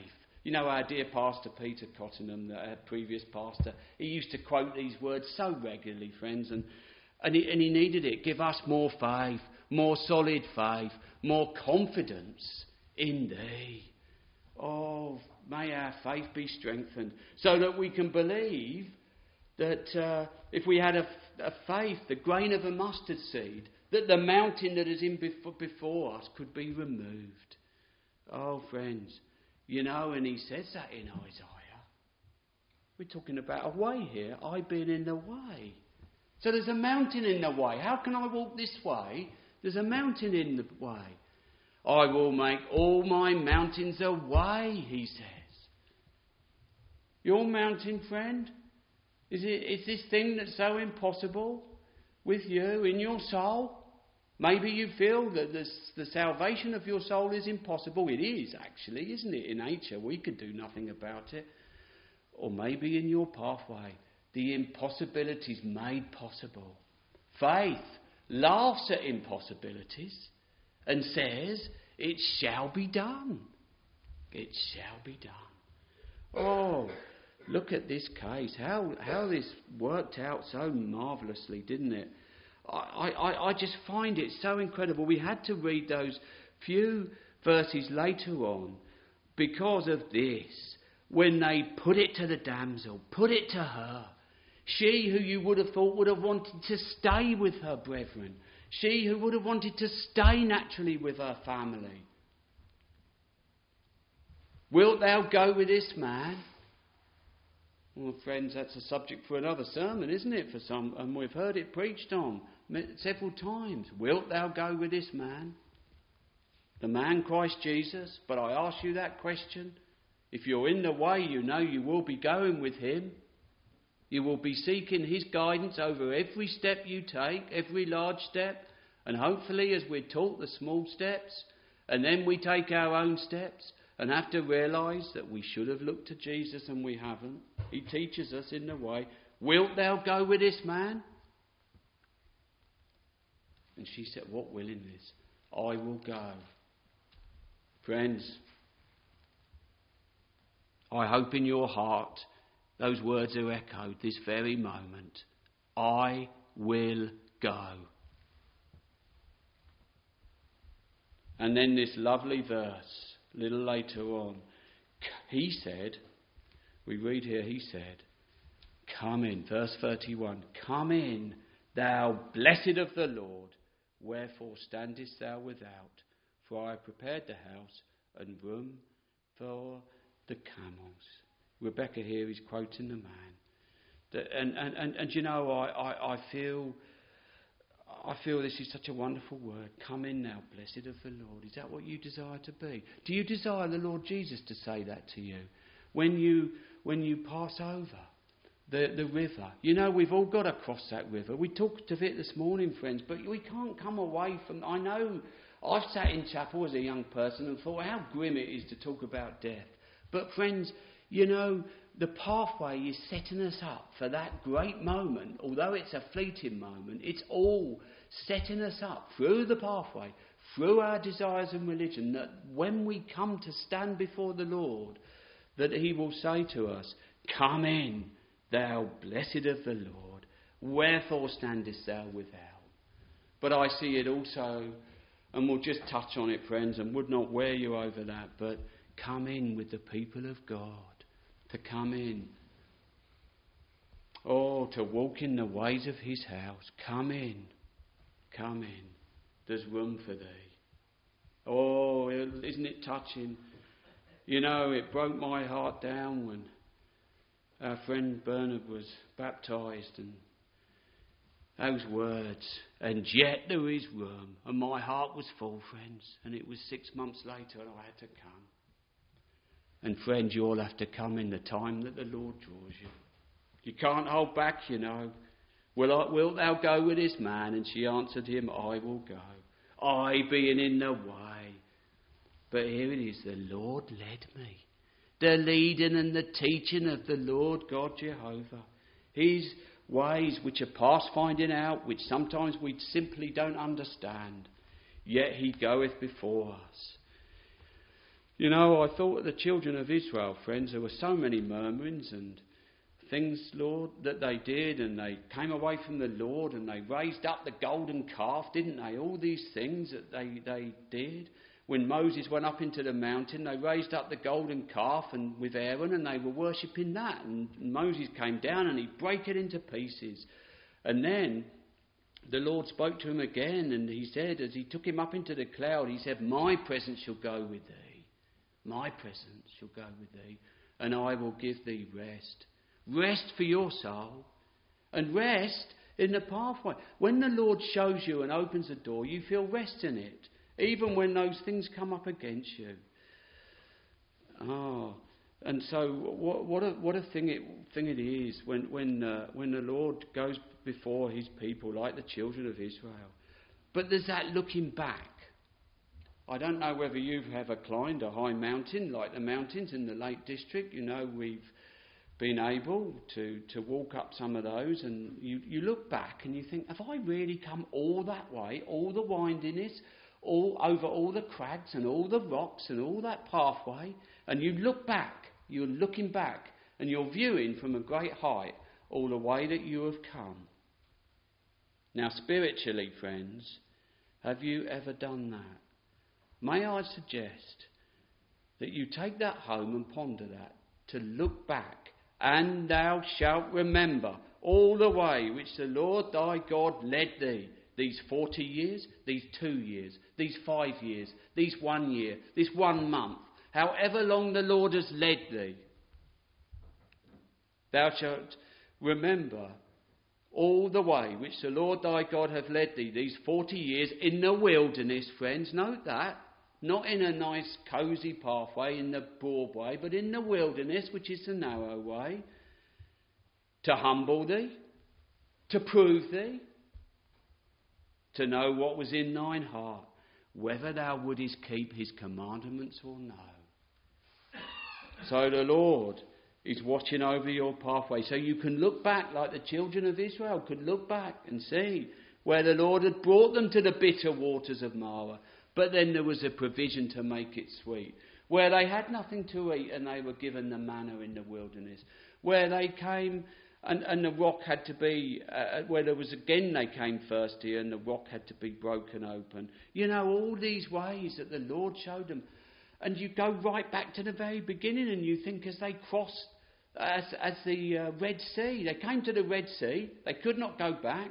You know, our dear pastor, Peter Cottenham, the uh, previous pastor, he used to quote these words so regularly, friends, and, and, he, and he needed it. Give us more faith, more solid faith, more confidence in thee. Oh, may our faith be strengthened so that we can believe that uh, if we had a, a faith, the grain of a mustard seed, that the mountain that is in before, before us could be removed. Oh, friends, you know, and he says that in Isaiah. We're talking about a way here. I've been in the way. So there's a mountain in the way. How can I walk this way? There's a mountain in the way. I will make all my mountains a way, he says. Your mountain, friend? Is it is this thing that's so impossible with you in your soul? Maybe you feel that this, the salvation of your soul is impossible. It is, actually, isn't it? In nature, we could do nothing about it. Or maybe in your pathway, the impossibility is made possible. Faith laughs at impossibilities and says, it shall be done. It shall be done. Oh, look at this case. How, how this worked out so marvellously, didn't it? I, I, I just find it so incredible. We had to read those few verses later on because of this. When they put it to the damsel, put it to her, she who you would have thought would have wanted to stay with her brethren, she who would have wanted to stay naturally with her family. Wilt thou go with this man? Well, friends, that's a subject for another sermon, isn't it, for some? And we've heard it preached on several times. Wilt thou go with this man? The man Christ Jesus. But I ask you that question. If you're in the way, you know you will be going with him. You will be seeking his guidance over every step you take, every large step. And hopefully, as we're taught, the small steps. And then we take our own steps and have to realise that we should have looked to Jesus and we haven't. He teaches us in the way. Wilt thou go with this man? And she said, what willingness? I will go. Friends, I hope in your heart those words are echoed this very moment. I will go. And then this lovely verse, a little later on, he said, we read here, he said, come in, verse thirty-one, come in, thou blessed of the Lord, wherefore standest thou without? For I have prepared the house and room for the camels. Rebecca here is quoting the man. That, and, and, and, and you know, I, I, I feel I feel this is such a wonderful word. Come in now, blessed of the Lord. Is that what you desire to be? Do you desire the Lord Jesus to say that to you? When you when you pass over the, the river. You know, we've all got to cross that river. We talked of it this morning, friends, but we can't come away from... I know I've sat in chapel as a young person and thought how grim it is to talk about death. But friends, you know, the pathway is setting us up for that great moment. Although it's a fleeting moment, it's all setting us up through the pathway, through our desires and religion, that when we come to stand before the Lord, that he will say to us, come in, thou blessed of the Lord, wherefore standest thou without? But I see it also, and we'll just touch on it, friends, and would not wear you over that, but come in with the people of God. To come in. Oh, to walk in the ways of his house. Come in. Come in. There's room for thee. Oh, isn't it touching? You know, it broke my heart down when our friend Bernard was baptised, and those words, and yet there is room. And my heart was full, friends, and it was six months later and I had to come. And friends, you all have to come in the time that the Lord draws you. You can't hold back, you know. Will I, wilt thou go with this man? And she answered him, I will go. I being in the way. But here it is, the Lord led me. The leading and the teaching of the Lord God Jehovah. His ways which are past finding out, which sometimes we simply don't understand. Yet he goeth before us. You know, I thought of the children of Israel, friends. There were so many murmurings and things, Lord, that they did, and they came away from the Lord, and they raised up the golden calf, didn't they? All these things that they, they did. When Moses went up into the mountain, they raised up the golden calf and with Aaron, and they were worshipping that. And Moses came down and he'd break it into pieces. And then the Lord spoke to him again, and he said, as he took him up into the cloud, he said, my presence shall go with thee. My presence shall go with thee, and I will give thee rest. Rest for your soul, and rest in the pathway. When the Lord shows you and opens the door, you feel rest in it, even when those things come up against you. Oh, and so what, what a what a thing it thing it is when when uh, when the Lord goes before His people like the children of Israel. But there's that looking back. I don't know whether you've ever climbed a high mountain like the mountains in the Lake District. You know, we've been able to, to walk up some of those, and you, you look back and you think, have I really come all that way, all the windiness, all over all the crags and all the rocks and all that pathway? And you look back, you're looking back, and you're viewing from a great height all the way that you have come. Now, spiritually, friends, have you ever done that? May I suggest that you take that home and ponder that, to look back, and thou shalt remember all the way which the Lord thy God led thee, these forty years, these two years, these five years, these one year, this one month, however long the Lord has led thee. Thou shalt remember all the way which the Lord thy God hath led thee, these forty years in the wilderness, friends. Note that. Not in a nice cosy pathway in the broad way, but in the wilderness, which is the narrow way, to humble thee, to prove thee, to know what was in thine heart, whether thou wouldest keep his commandments or no. So the Lord is watching over your pathway, so you can look back like the children of Israel could look back and see where the Lord had brought them to the bitter waters of Marah. But then there was a provision to make it sweet. Where they had nothing to eat and they were given the manna in the wilderness. Where they came and, and the rock had to be, uh, where there was again they came thirsty and the rock had to be broken open. You know, all these ways that the Lord showed them. And you go right back to the very beginning and you think as they crossed, as, as the uh, Red Sea, they came to the Red Sea, they could not go back.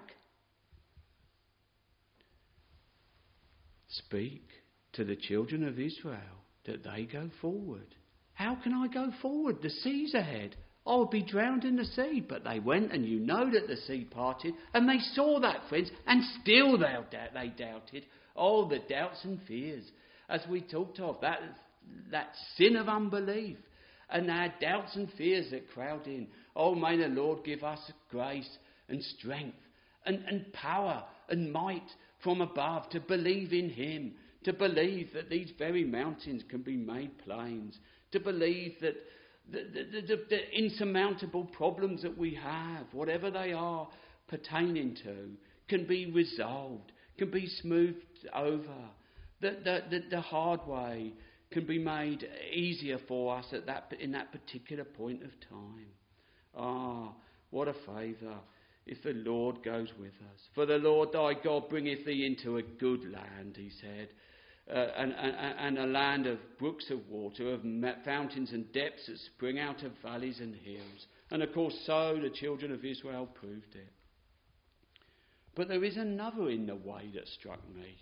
Speak to the children of Israel that they go forward. How can I go forward? The sea's ahead. I'll be drowned in the sea. But they went, and you know that the sea parted, and they saw that, friends, and still they, they doubted. Oh, the doubts and fears, as we talked of, that, that sin of unbelief, and our doubts and fears that crowd in. Oh, may the Lord give us grace and strength and, and power and might from above, to believe in him, to believe that these very mountains can be made plains, to believe that the, the, the, the insurmountable problems that we have, whatever they are pertaining to, can be resolved, can be smoothed over, that the, the, the hard way can be made easier for us at that in that particular point of time. Ah, what a favour if the Lord goes with us. For the Lord thy God bringeth thee into a good land, he said, uh, and, and, and a land of brooks of water, of fountains and depths that spring out of valleys and hills. And of course, so the children of Israel proved it. But there is another in the way that struck me.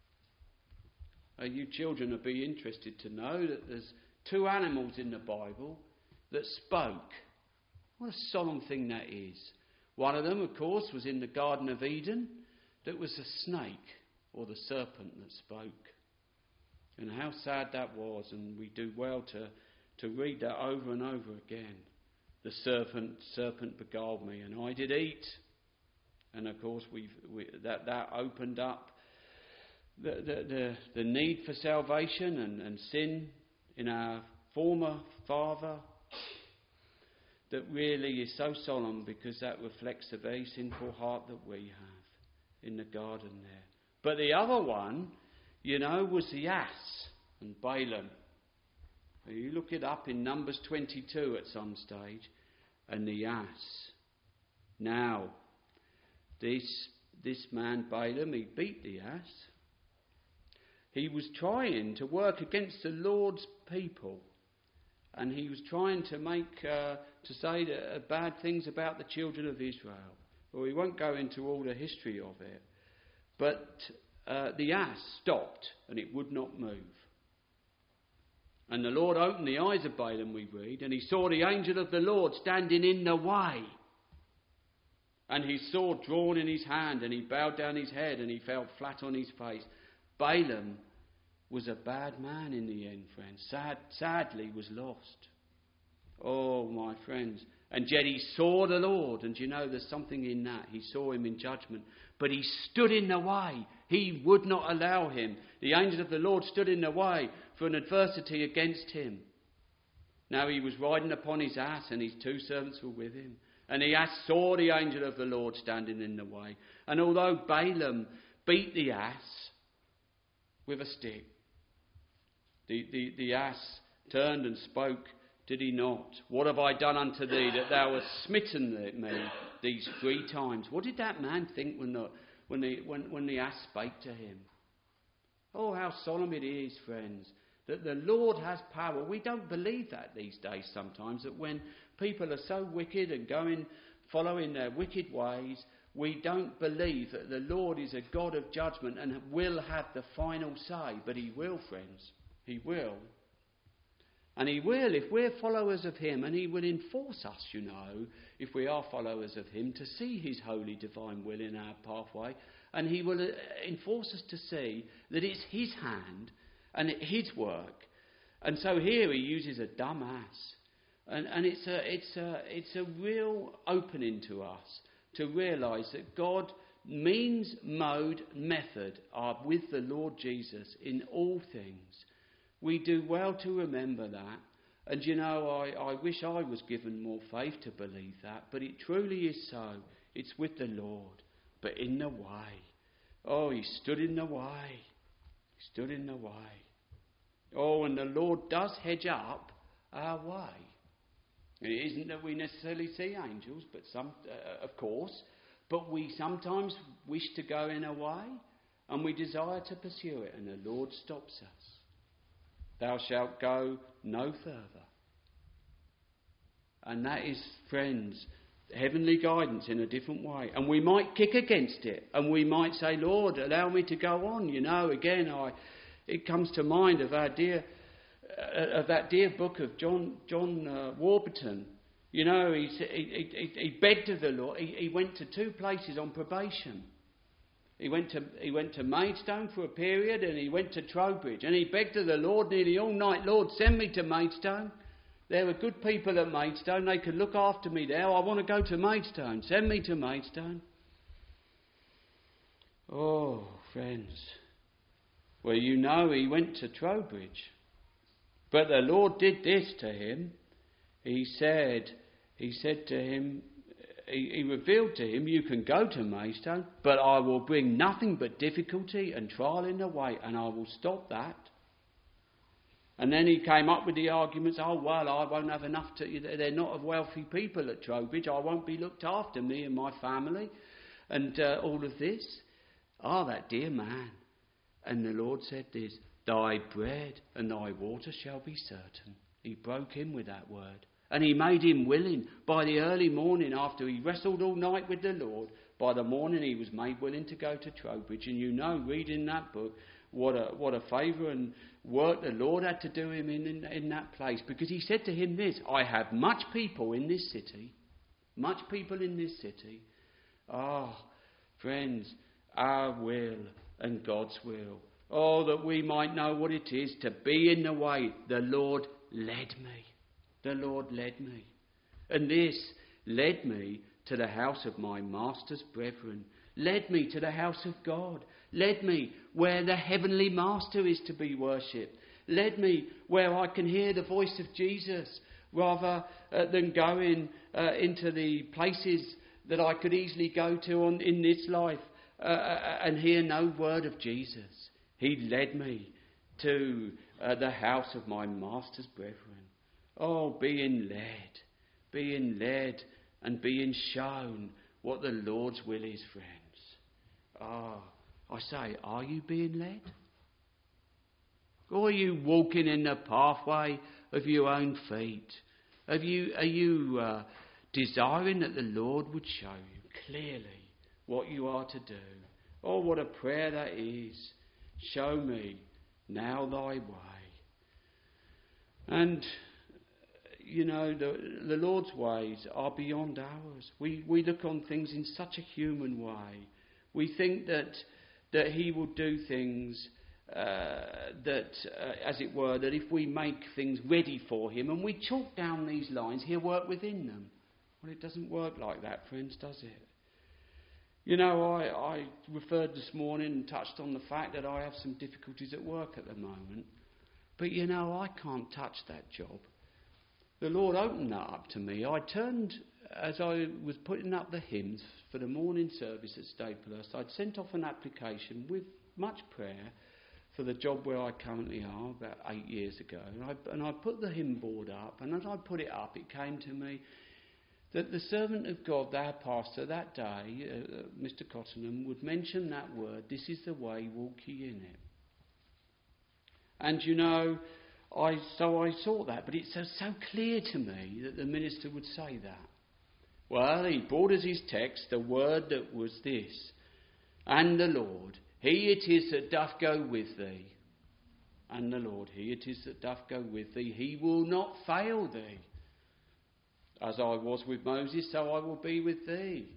Uh, you children would be interested to know that there's two animals in the Bible that spoke. What a solemn thing that is. One of them, of course, was in the Garden of Eden. That was the snake, or the serpent, that spoke. And how sad that was, and we do well to, to read that over and over again. The serpent serpent beguiled me, and I did eat. And of course, we've, we, that, that opened up the, the, the, the need for salvation and, and sin in our former father. That really is so solemn, because that reflects the very sinful heart that we have in the garden there. But the other one, you know, was the ass and Balaam. You look it up in Numbers twenty-two at some stage. And the ass. Now, this, this man Balaam, he beat the ass. He was trying to work against the Lord's people. And he was trying to make, uh, to say uh, bad things about the children of Israel. Well, we won't go into all the history of it. But uh, the ass stopped and it would not move. And the Lord opened the eyes of Balaam, we read, and he saw the angel of the Lord standing in the way. And his sword drawn in his hand, and he bowed down his head, and he fell flat on his face. Balaam was a bad man in the end, friends. Sad, sadly was lost. Oh, my friends. And yet he saw the Lord, and you know there's something in that. He saw him in judgment, but he stood in the way. He would not allow him. The angel of the Lord stood in the way for an adversity against him. Now he was riding upon his ass, and his two servants were with him. And the ass saw the angel of the Lord standing in the way. And although Balaam beat the ass with a stick, the, the, the ass turned and spoke, did he not? What have I done unto thee that thou hast smitten me these three times? What did that man think when the, when the, when, when the ass spake to him? Oh, how solemn it is, friends, that the Lord has power. We don't believe that these days sometimes, that when people are so wicked and going, following their wicked ways, we don't believe that the Lord is a God of judgment and will have the final say. But he will, friends. He will. And he will if we're followers of him, and he will enforce us, you know, if we are followers of him, to see his holy divine will in our pathway. And he will enforce us to see that it's his hand and his work. And so here he uses a dumb ass. And, and it's, a, it's, a, it's a real opening to us to realise that God means, mode, method are with the Lord Jesus in all things. We do well to remember that. And you know, I, I wish I was given more faith to believe that. But it truly is so. It's with the Lord. But in the way. Oh, he stood in the way. He stood in the way. Oh, and the Lord does hedge up our way. And it isn't that we necessarily see angels, but some, uh, of course. But we sometimes wish to go in a way. And we desire to pursue it. And the Lord stops us. Thou shalt go no further. And that is, friends, heavenly guidance in a different way. And we might kick against it. And we might say, Lord, allow me to go on. You know, again, I, it comes to mind of our dear, uh, of that dear book of John John uh, Warburton. You know, he, he, he, he begged of the Lord. He, he went to two places on probation. He went to he went to Maidstone for a period, and he went to Trowbridge. And he begged of the Lord nearly all night, Lord, send me to Maidstone. There were good people at Maidstone. They could look after me there. I want to go to Maidstone. Send me to Maidstone. Oh, friends. Well, you know he went to Trowbridge. But the Lord did this to him. He said, he said to him, He, he revealed to him, you can go to Maidstone, but I will bring nothing but difficulty and trial in the way, and I will stop that. And then he came up with the arguments, oh, well, I won't have enough to... They're not of wealthy people at Trowbridge. I won't be looked after, me and my family, and uh, all of this. Ah, oh, that dear man. And the Lord said this, thy bread and thy water shall be certain. He broke in with that word. And he made him willing. By the early morning, after he wrestled all night with the Lord, by the morning he was made willing to go to Trowbridge. And you know, reading that book, what a what a favour and work the Lord had to do him in, in, in that place. Because he said to him this, I have much people in this city. Much people in this city. Ah, oh, friends, our will and God's will. Oh, that we might know what it is to be in the way the Lord led me. The Lord led me. And this led me to the house of my master's brethren. Led me to the house of God. Led me where the heavenly master is to be worshipped. Led me where I can hear the voice of Jesus rather uh, than going uh, into the places that I could easily go to on, in this life uh, and hear no word of Jesus. He led me to uh, the house of my master's brethren. Oh, being led, being led and being shown what the Lord's will is, friends. Ah, oh, I say, are you being led? Or are you walking in the pathway of your own feet? Have you, are you uh, desiring that the Lord would show you clearly what you are to do? Oh, what a prayer that is. Show me now thy way. And, you know, the, the Lord's ways are beyond ours. We, we look on things in such a human way. We think that, that he will do things Uh, that, uh, as it were, that if we make things ready for him and we chalk down these lines, he'll work within them. Well, it doesn't work like that, friends, does it? You know, I, I referred this morning and touched on the fact that I have some difficulties at work at the moment. But, you know, I can't touch that job. The Lord opened that up to me. I turned, as I was putting up the hymns for the morning service at Staplehurst, I'd sent off an application with much prayer for the job where I currently are, about eight years ago. And I, and I put the hymn board up, and as I put it up, it came to me that the servant of God, our pastor, that day, uh, Mister Cottenham, would mention that word, this is the way, walk ye in it. And, you know, I so I saw that, but it's so, so clear to me that the minister would say that. Well, he brought as his text the word that was this, and the Lord, he it is that doth go with thee. And the Lord, he it is that doth go with thee. He will not fail thee. As I was with Moses, so I will be with thee.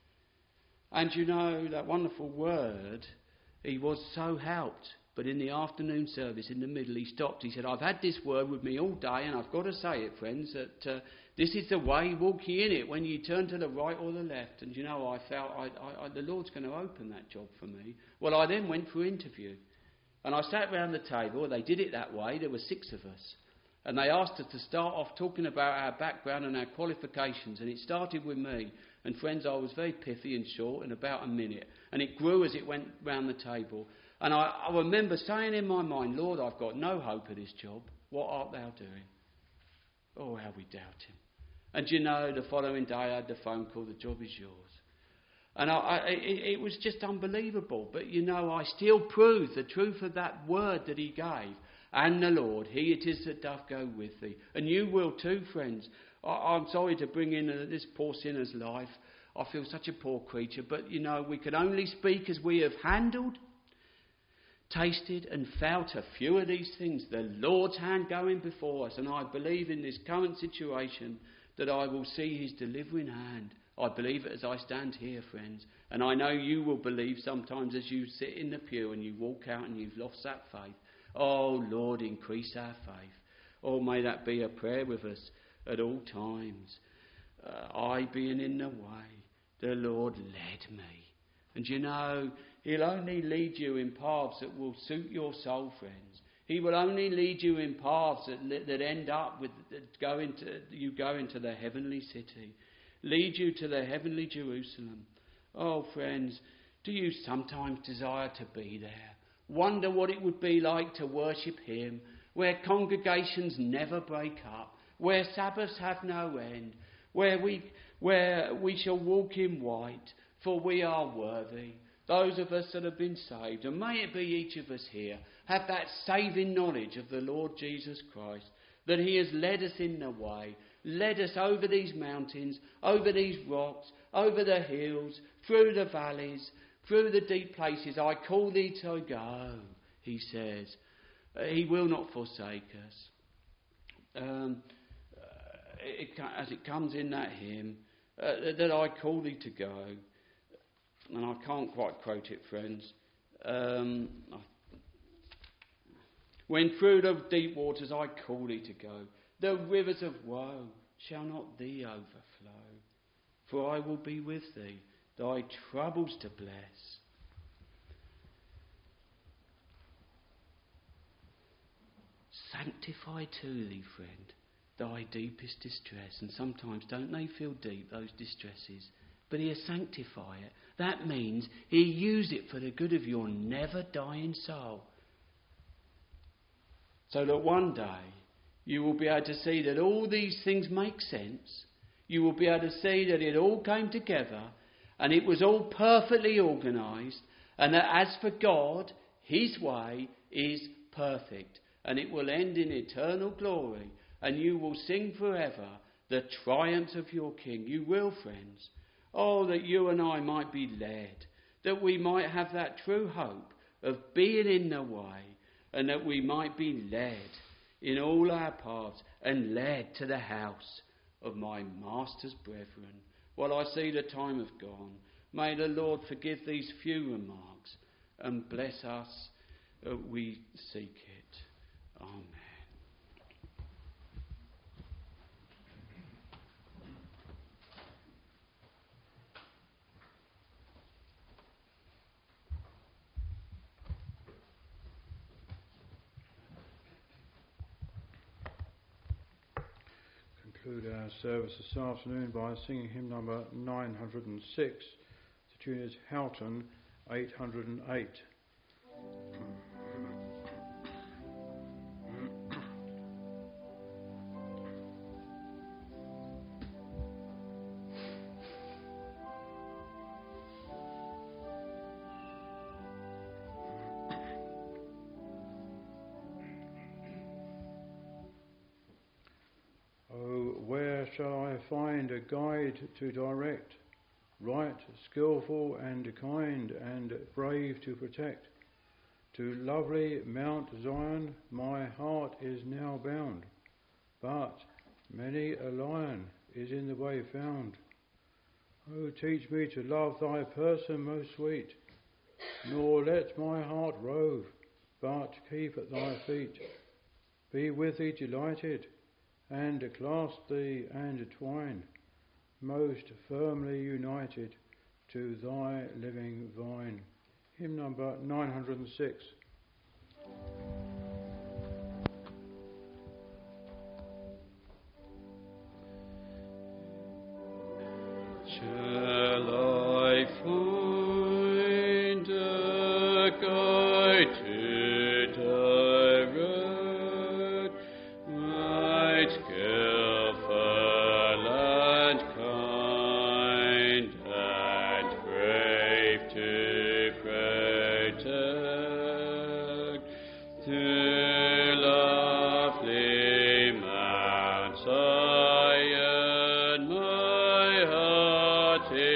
And you know, that wonderful word, he was so helped. But in the afternoon service, in the middle, he stopped. He said, I've had this word with me all day, and I've got to say it, friends, that uh, this is the way, walk ye in it, when you turn to the right or the left. And you know, I felt I, I, I, the Lord's going to open that job for me. Well, I then went for interview. And I sat round the table. They did it that way. There were six of us. And they asked us to start off talking about our background and our qualifications. And it started with me. And friends, I was very pithy and short in about a minute. And it grew as it went round the table. And I, I remember saying in my mind, Lord, I've got no hope of this job. What art thou doing? Oh, how we doubt him. And you know, the following day I had the phone call, the job is yours. And I, I, it, it was just unbelievable. But you know, I still proved the truth of that word that he gave. And the Lord, he it is that doth go with thee. And you will too, friends. I, I'm sorry to bring in uh, this poor sinner's life. I feel such a poor creature. But you know, we can only speak as we have handled, tasted and felt a few of these things. The Lord's hand going before us. And I believe in this current situation that I will see his delivering hand. I believe it as I stand here, friends. And I know you will believe sometimes as you sit in the pew and you walk out and you've lost that faith. Oh, Lord, increase our faith. Oh, may that be a prayer with us at all times. Uh, I being in the way, the Lord led me. And you know, he'll only lead you in paths that will suit your soul, friends. He will only lead you in paths that, that end up with that go into, you go into the heavenly city. Lead you to the heavenly Jerusalem. Oh, friends, do you sometimes desire to be there? Wonder what it would be like to worship him, where congregations never break up, where Sabbaths have no end, where we, where we shall walk in white, for we are worthy. Those of us that have been saved, and may it be each of us here, have that saving knowledge of the Lord Jesus Christ, that he has led us in the way, led us over these mountains, over these rocks, over the hills, through the valleys, through the deep places. I call thee to go, he says. Uh, he will not forsake us. Um, uh, it, as it comes in that hymn, uh, that I call thee to go. And I can't quite quote it, friends. Um, when through the deep waters I call thee to go, the rivers of woe shall not thee overflow. For I will be with thee, thy troubles to bless. Sanctify to thee, friend, thy deepest distress. And sometimes don't they feel deep, those distresses? But he'll sanctify it. That means he'll use it for the good of your never dying soul. so that one day you will be able to see that all these things make sense. You will be able to see that it all came together and it was all perfectly organised, and that as for God, his way is perfect, and it will end in eternal glory, and you will sing forever the triumphs of your King. You will, friends. Oh, that you and I might be led, that we might have that true hope of being in the way, and that we might be led in all our paths and led to the house of my Master's brethren. Well, I see the time has gone. May the Lord forgive these few remarks and bless us as we seek it. Amen. Conclude our service this afternoon by singing hymn number nine hundred six. The tune is Houghton eight hundred eight. Shall I find a guide to direct, right, skilful and kind, and brave to protect? To lovely Mount Zion my heart is now bound, but many a lion is in the way found. Oh, teach me to love thy person most sweet, nor let my heart rove, but keep at thy feet. Be with thee delighted, and clasp thee and twine, most firmly united to thy living vine. Hymn number nine hundred six. Shall I find a guide to direct, right, skillful and kind, and brave to protect, to lovely Mount Zion my heart is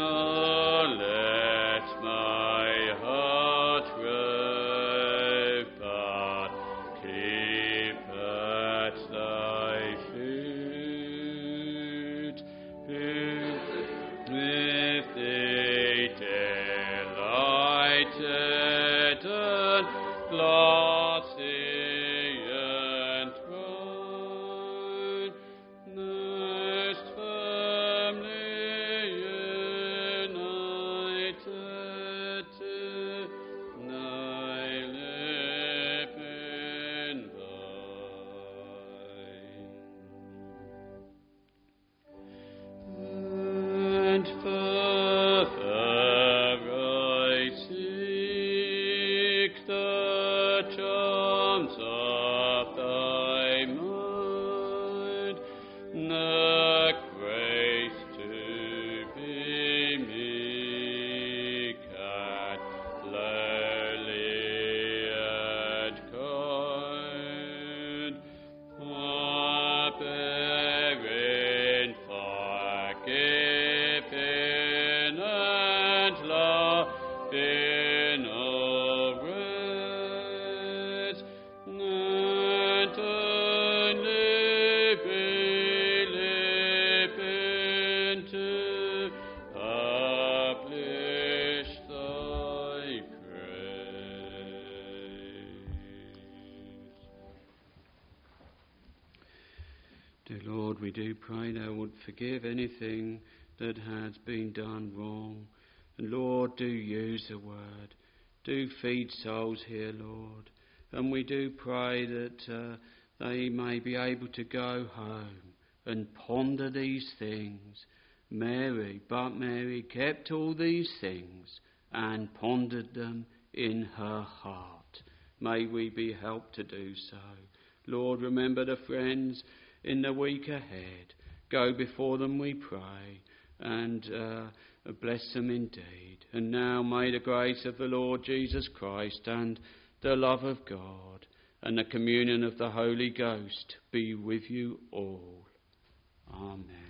Dear Lord, we do pray thou would forgive anything that has been done wrong. And Lord, do use the word. Do feed souls here, Lord. And we do pray that uh, they may be able to go home and ponder these things. Mary, but Mary kept all these things and pondered them in her heart. May we be helped to do so. Lord, remember the friends in the week ahead. Go before them, we pray, and uh, bless them indeed. And now may the grace of the Lord Jesus Christ and the love of God and the communion of the Holy Ghost be with you all. Amen.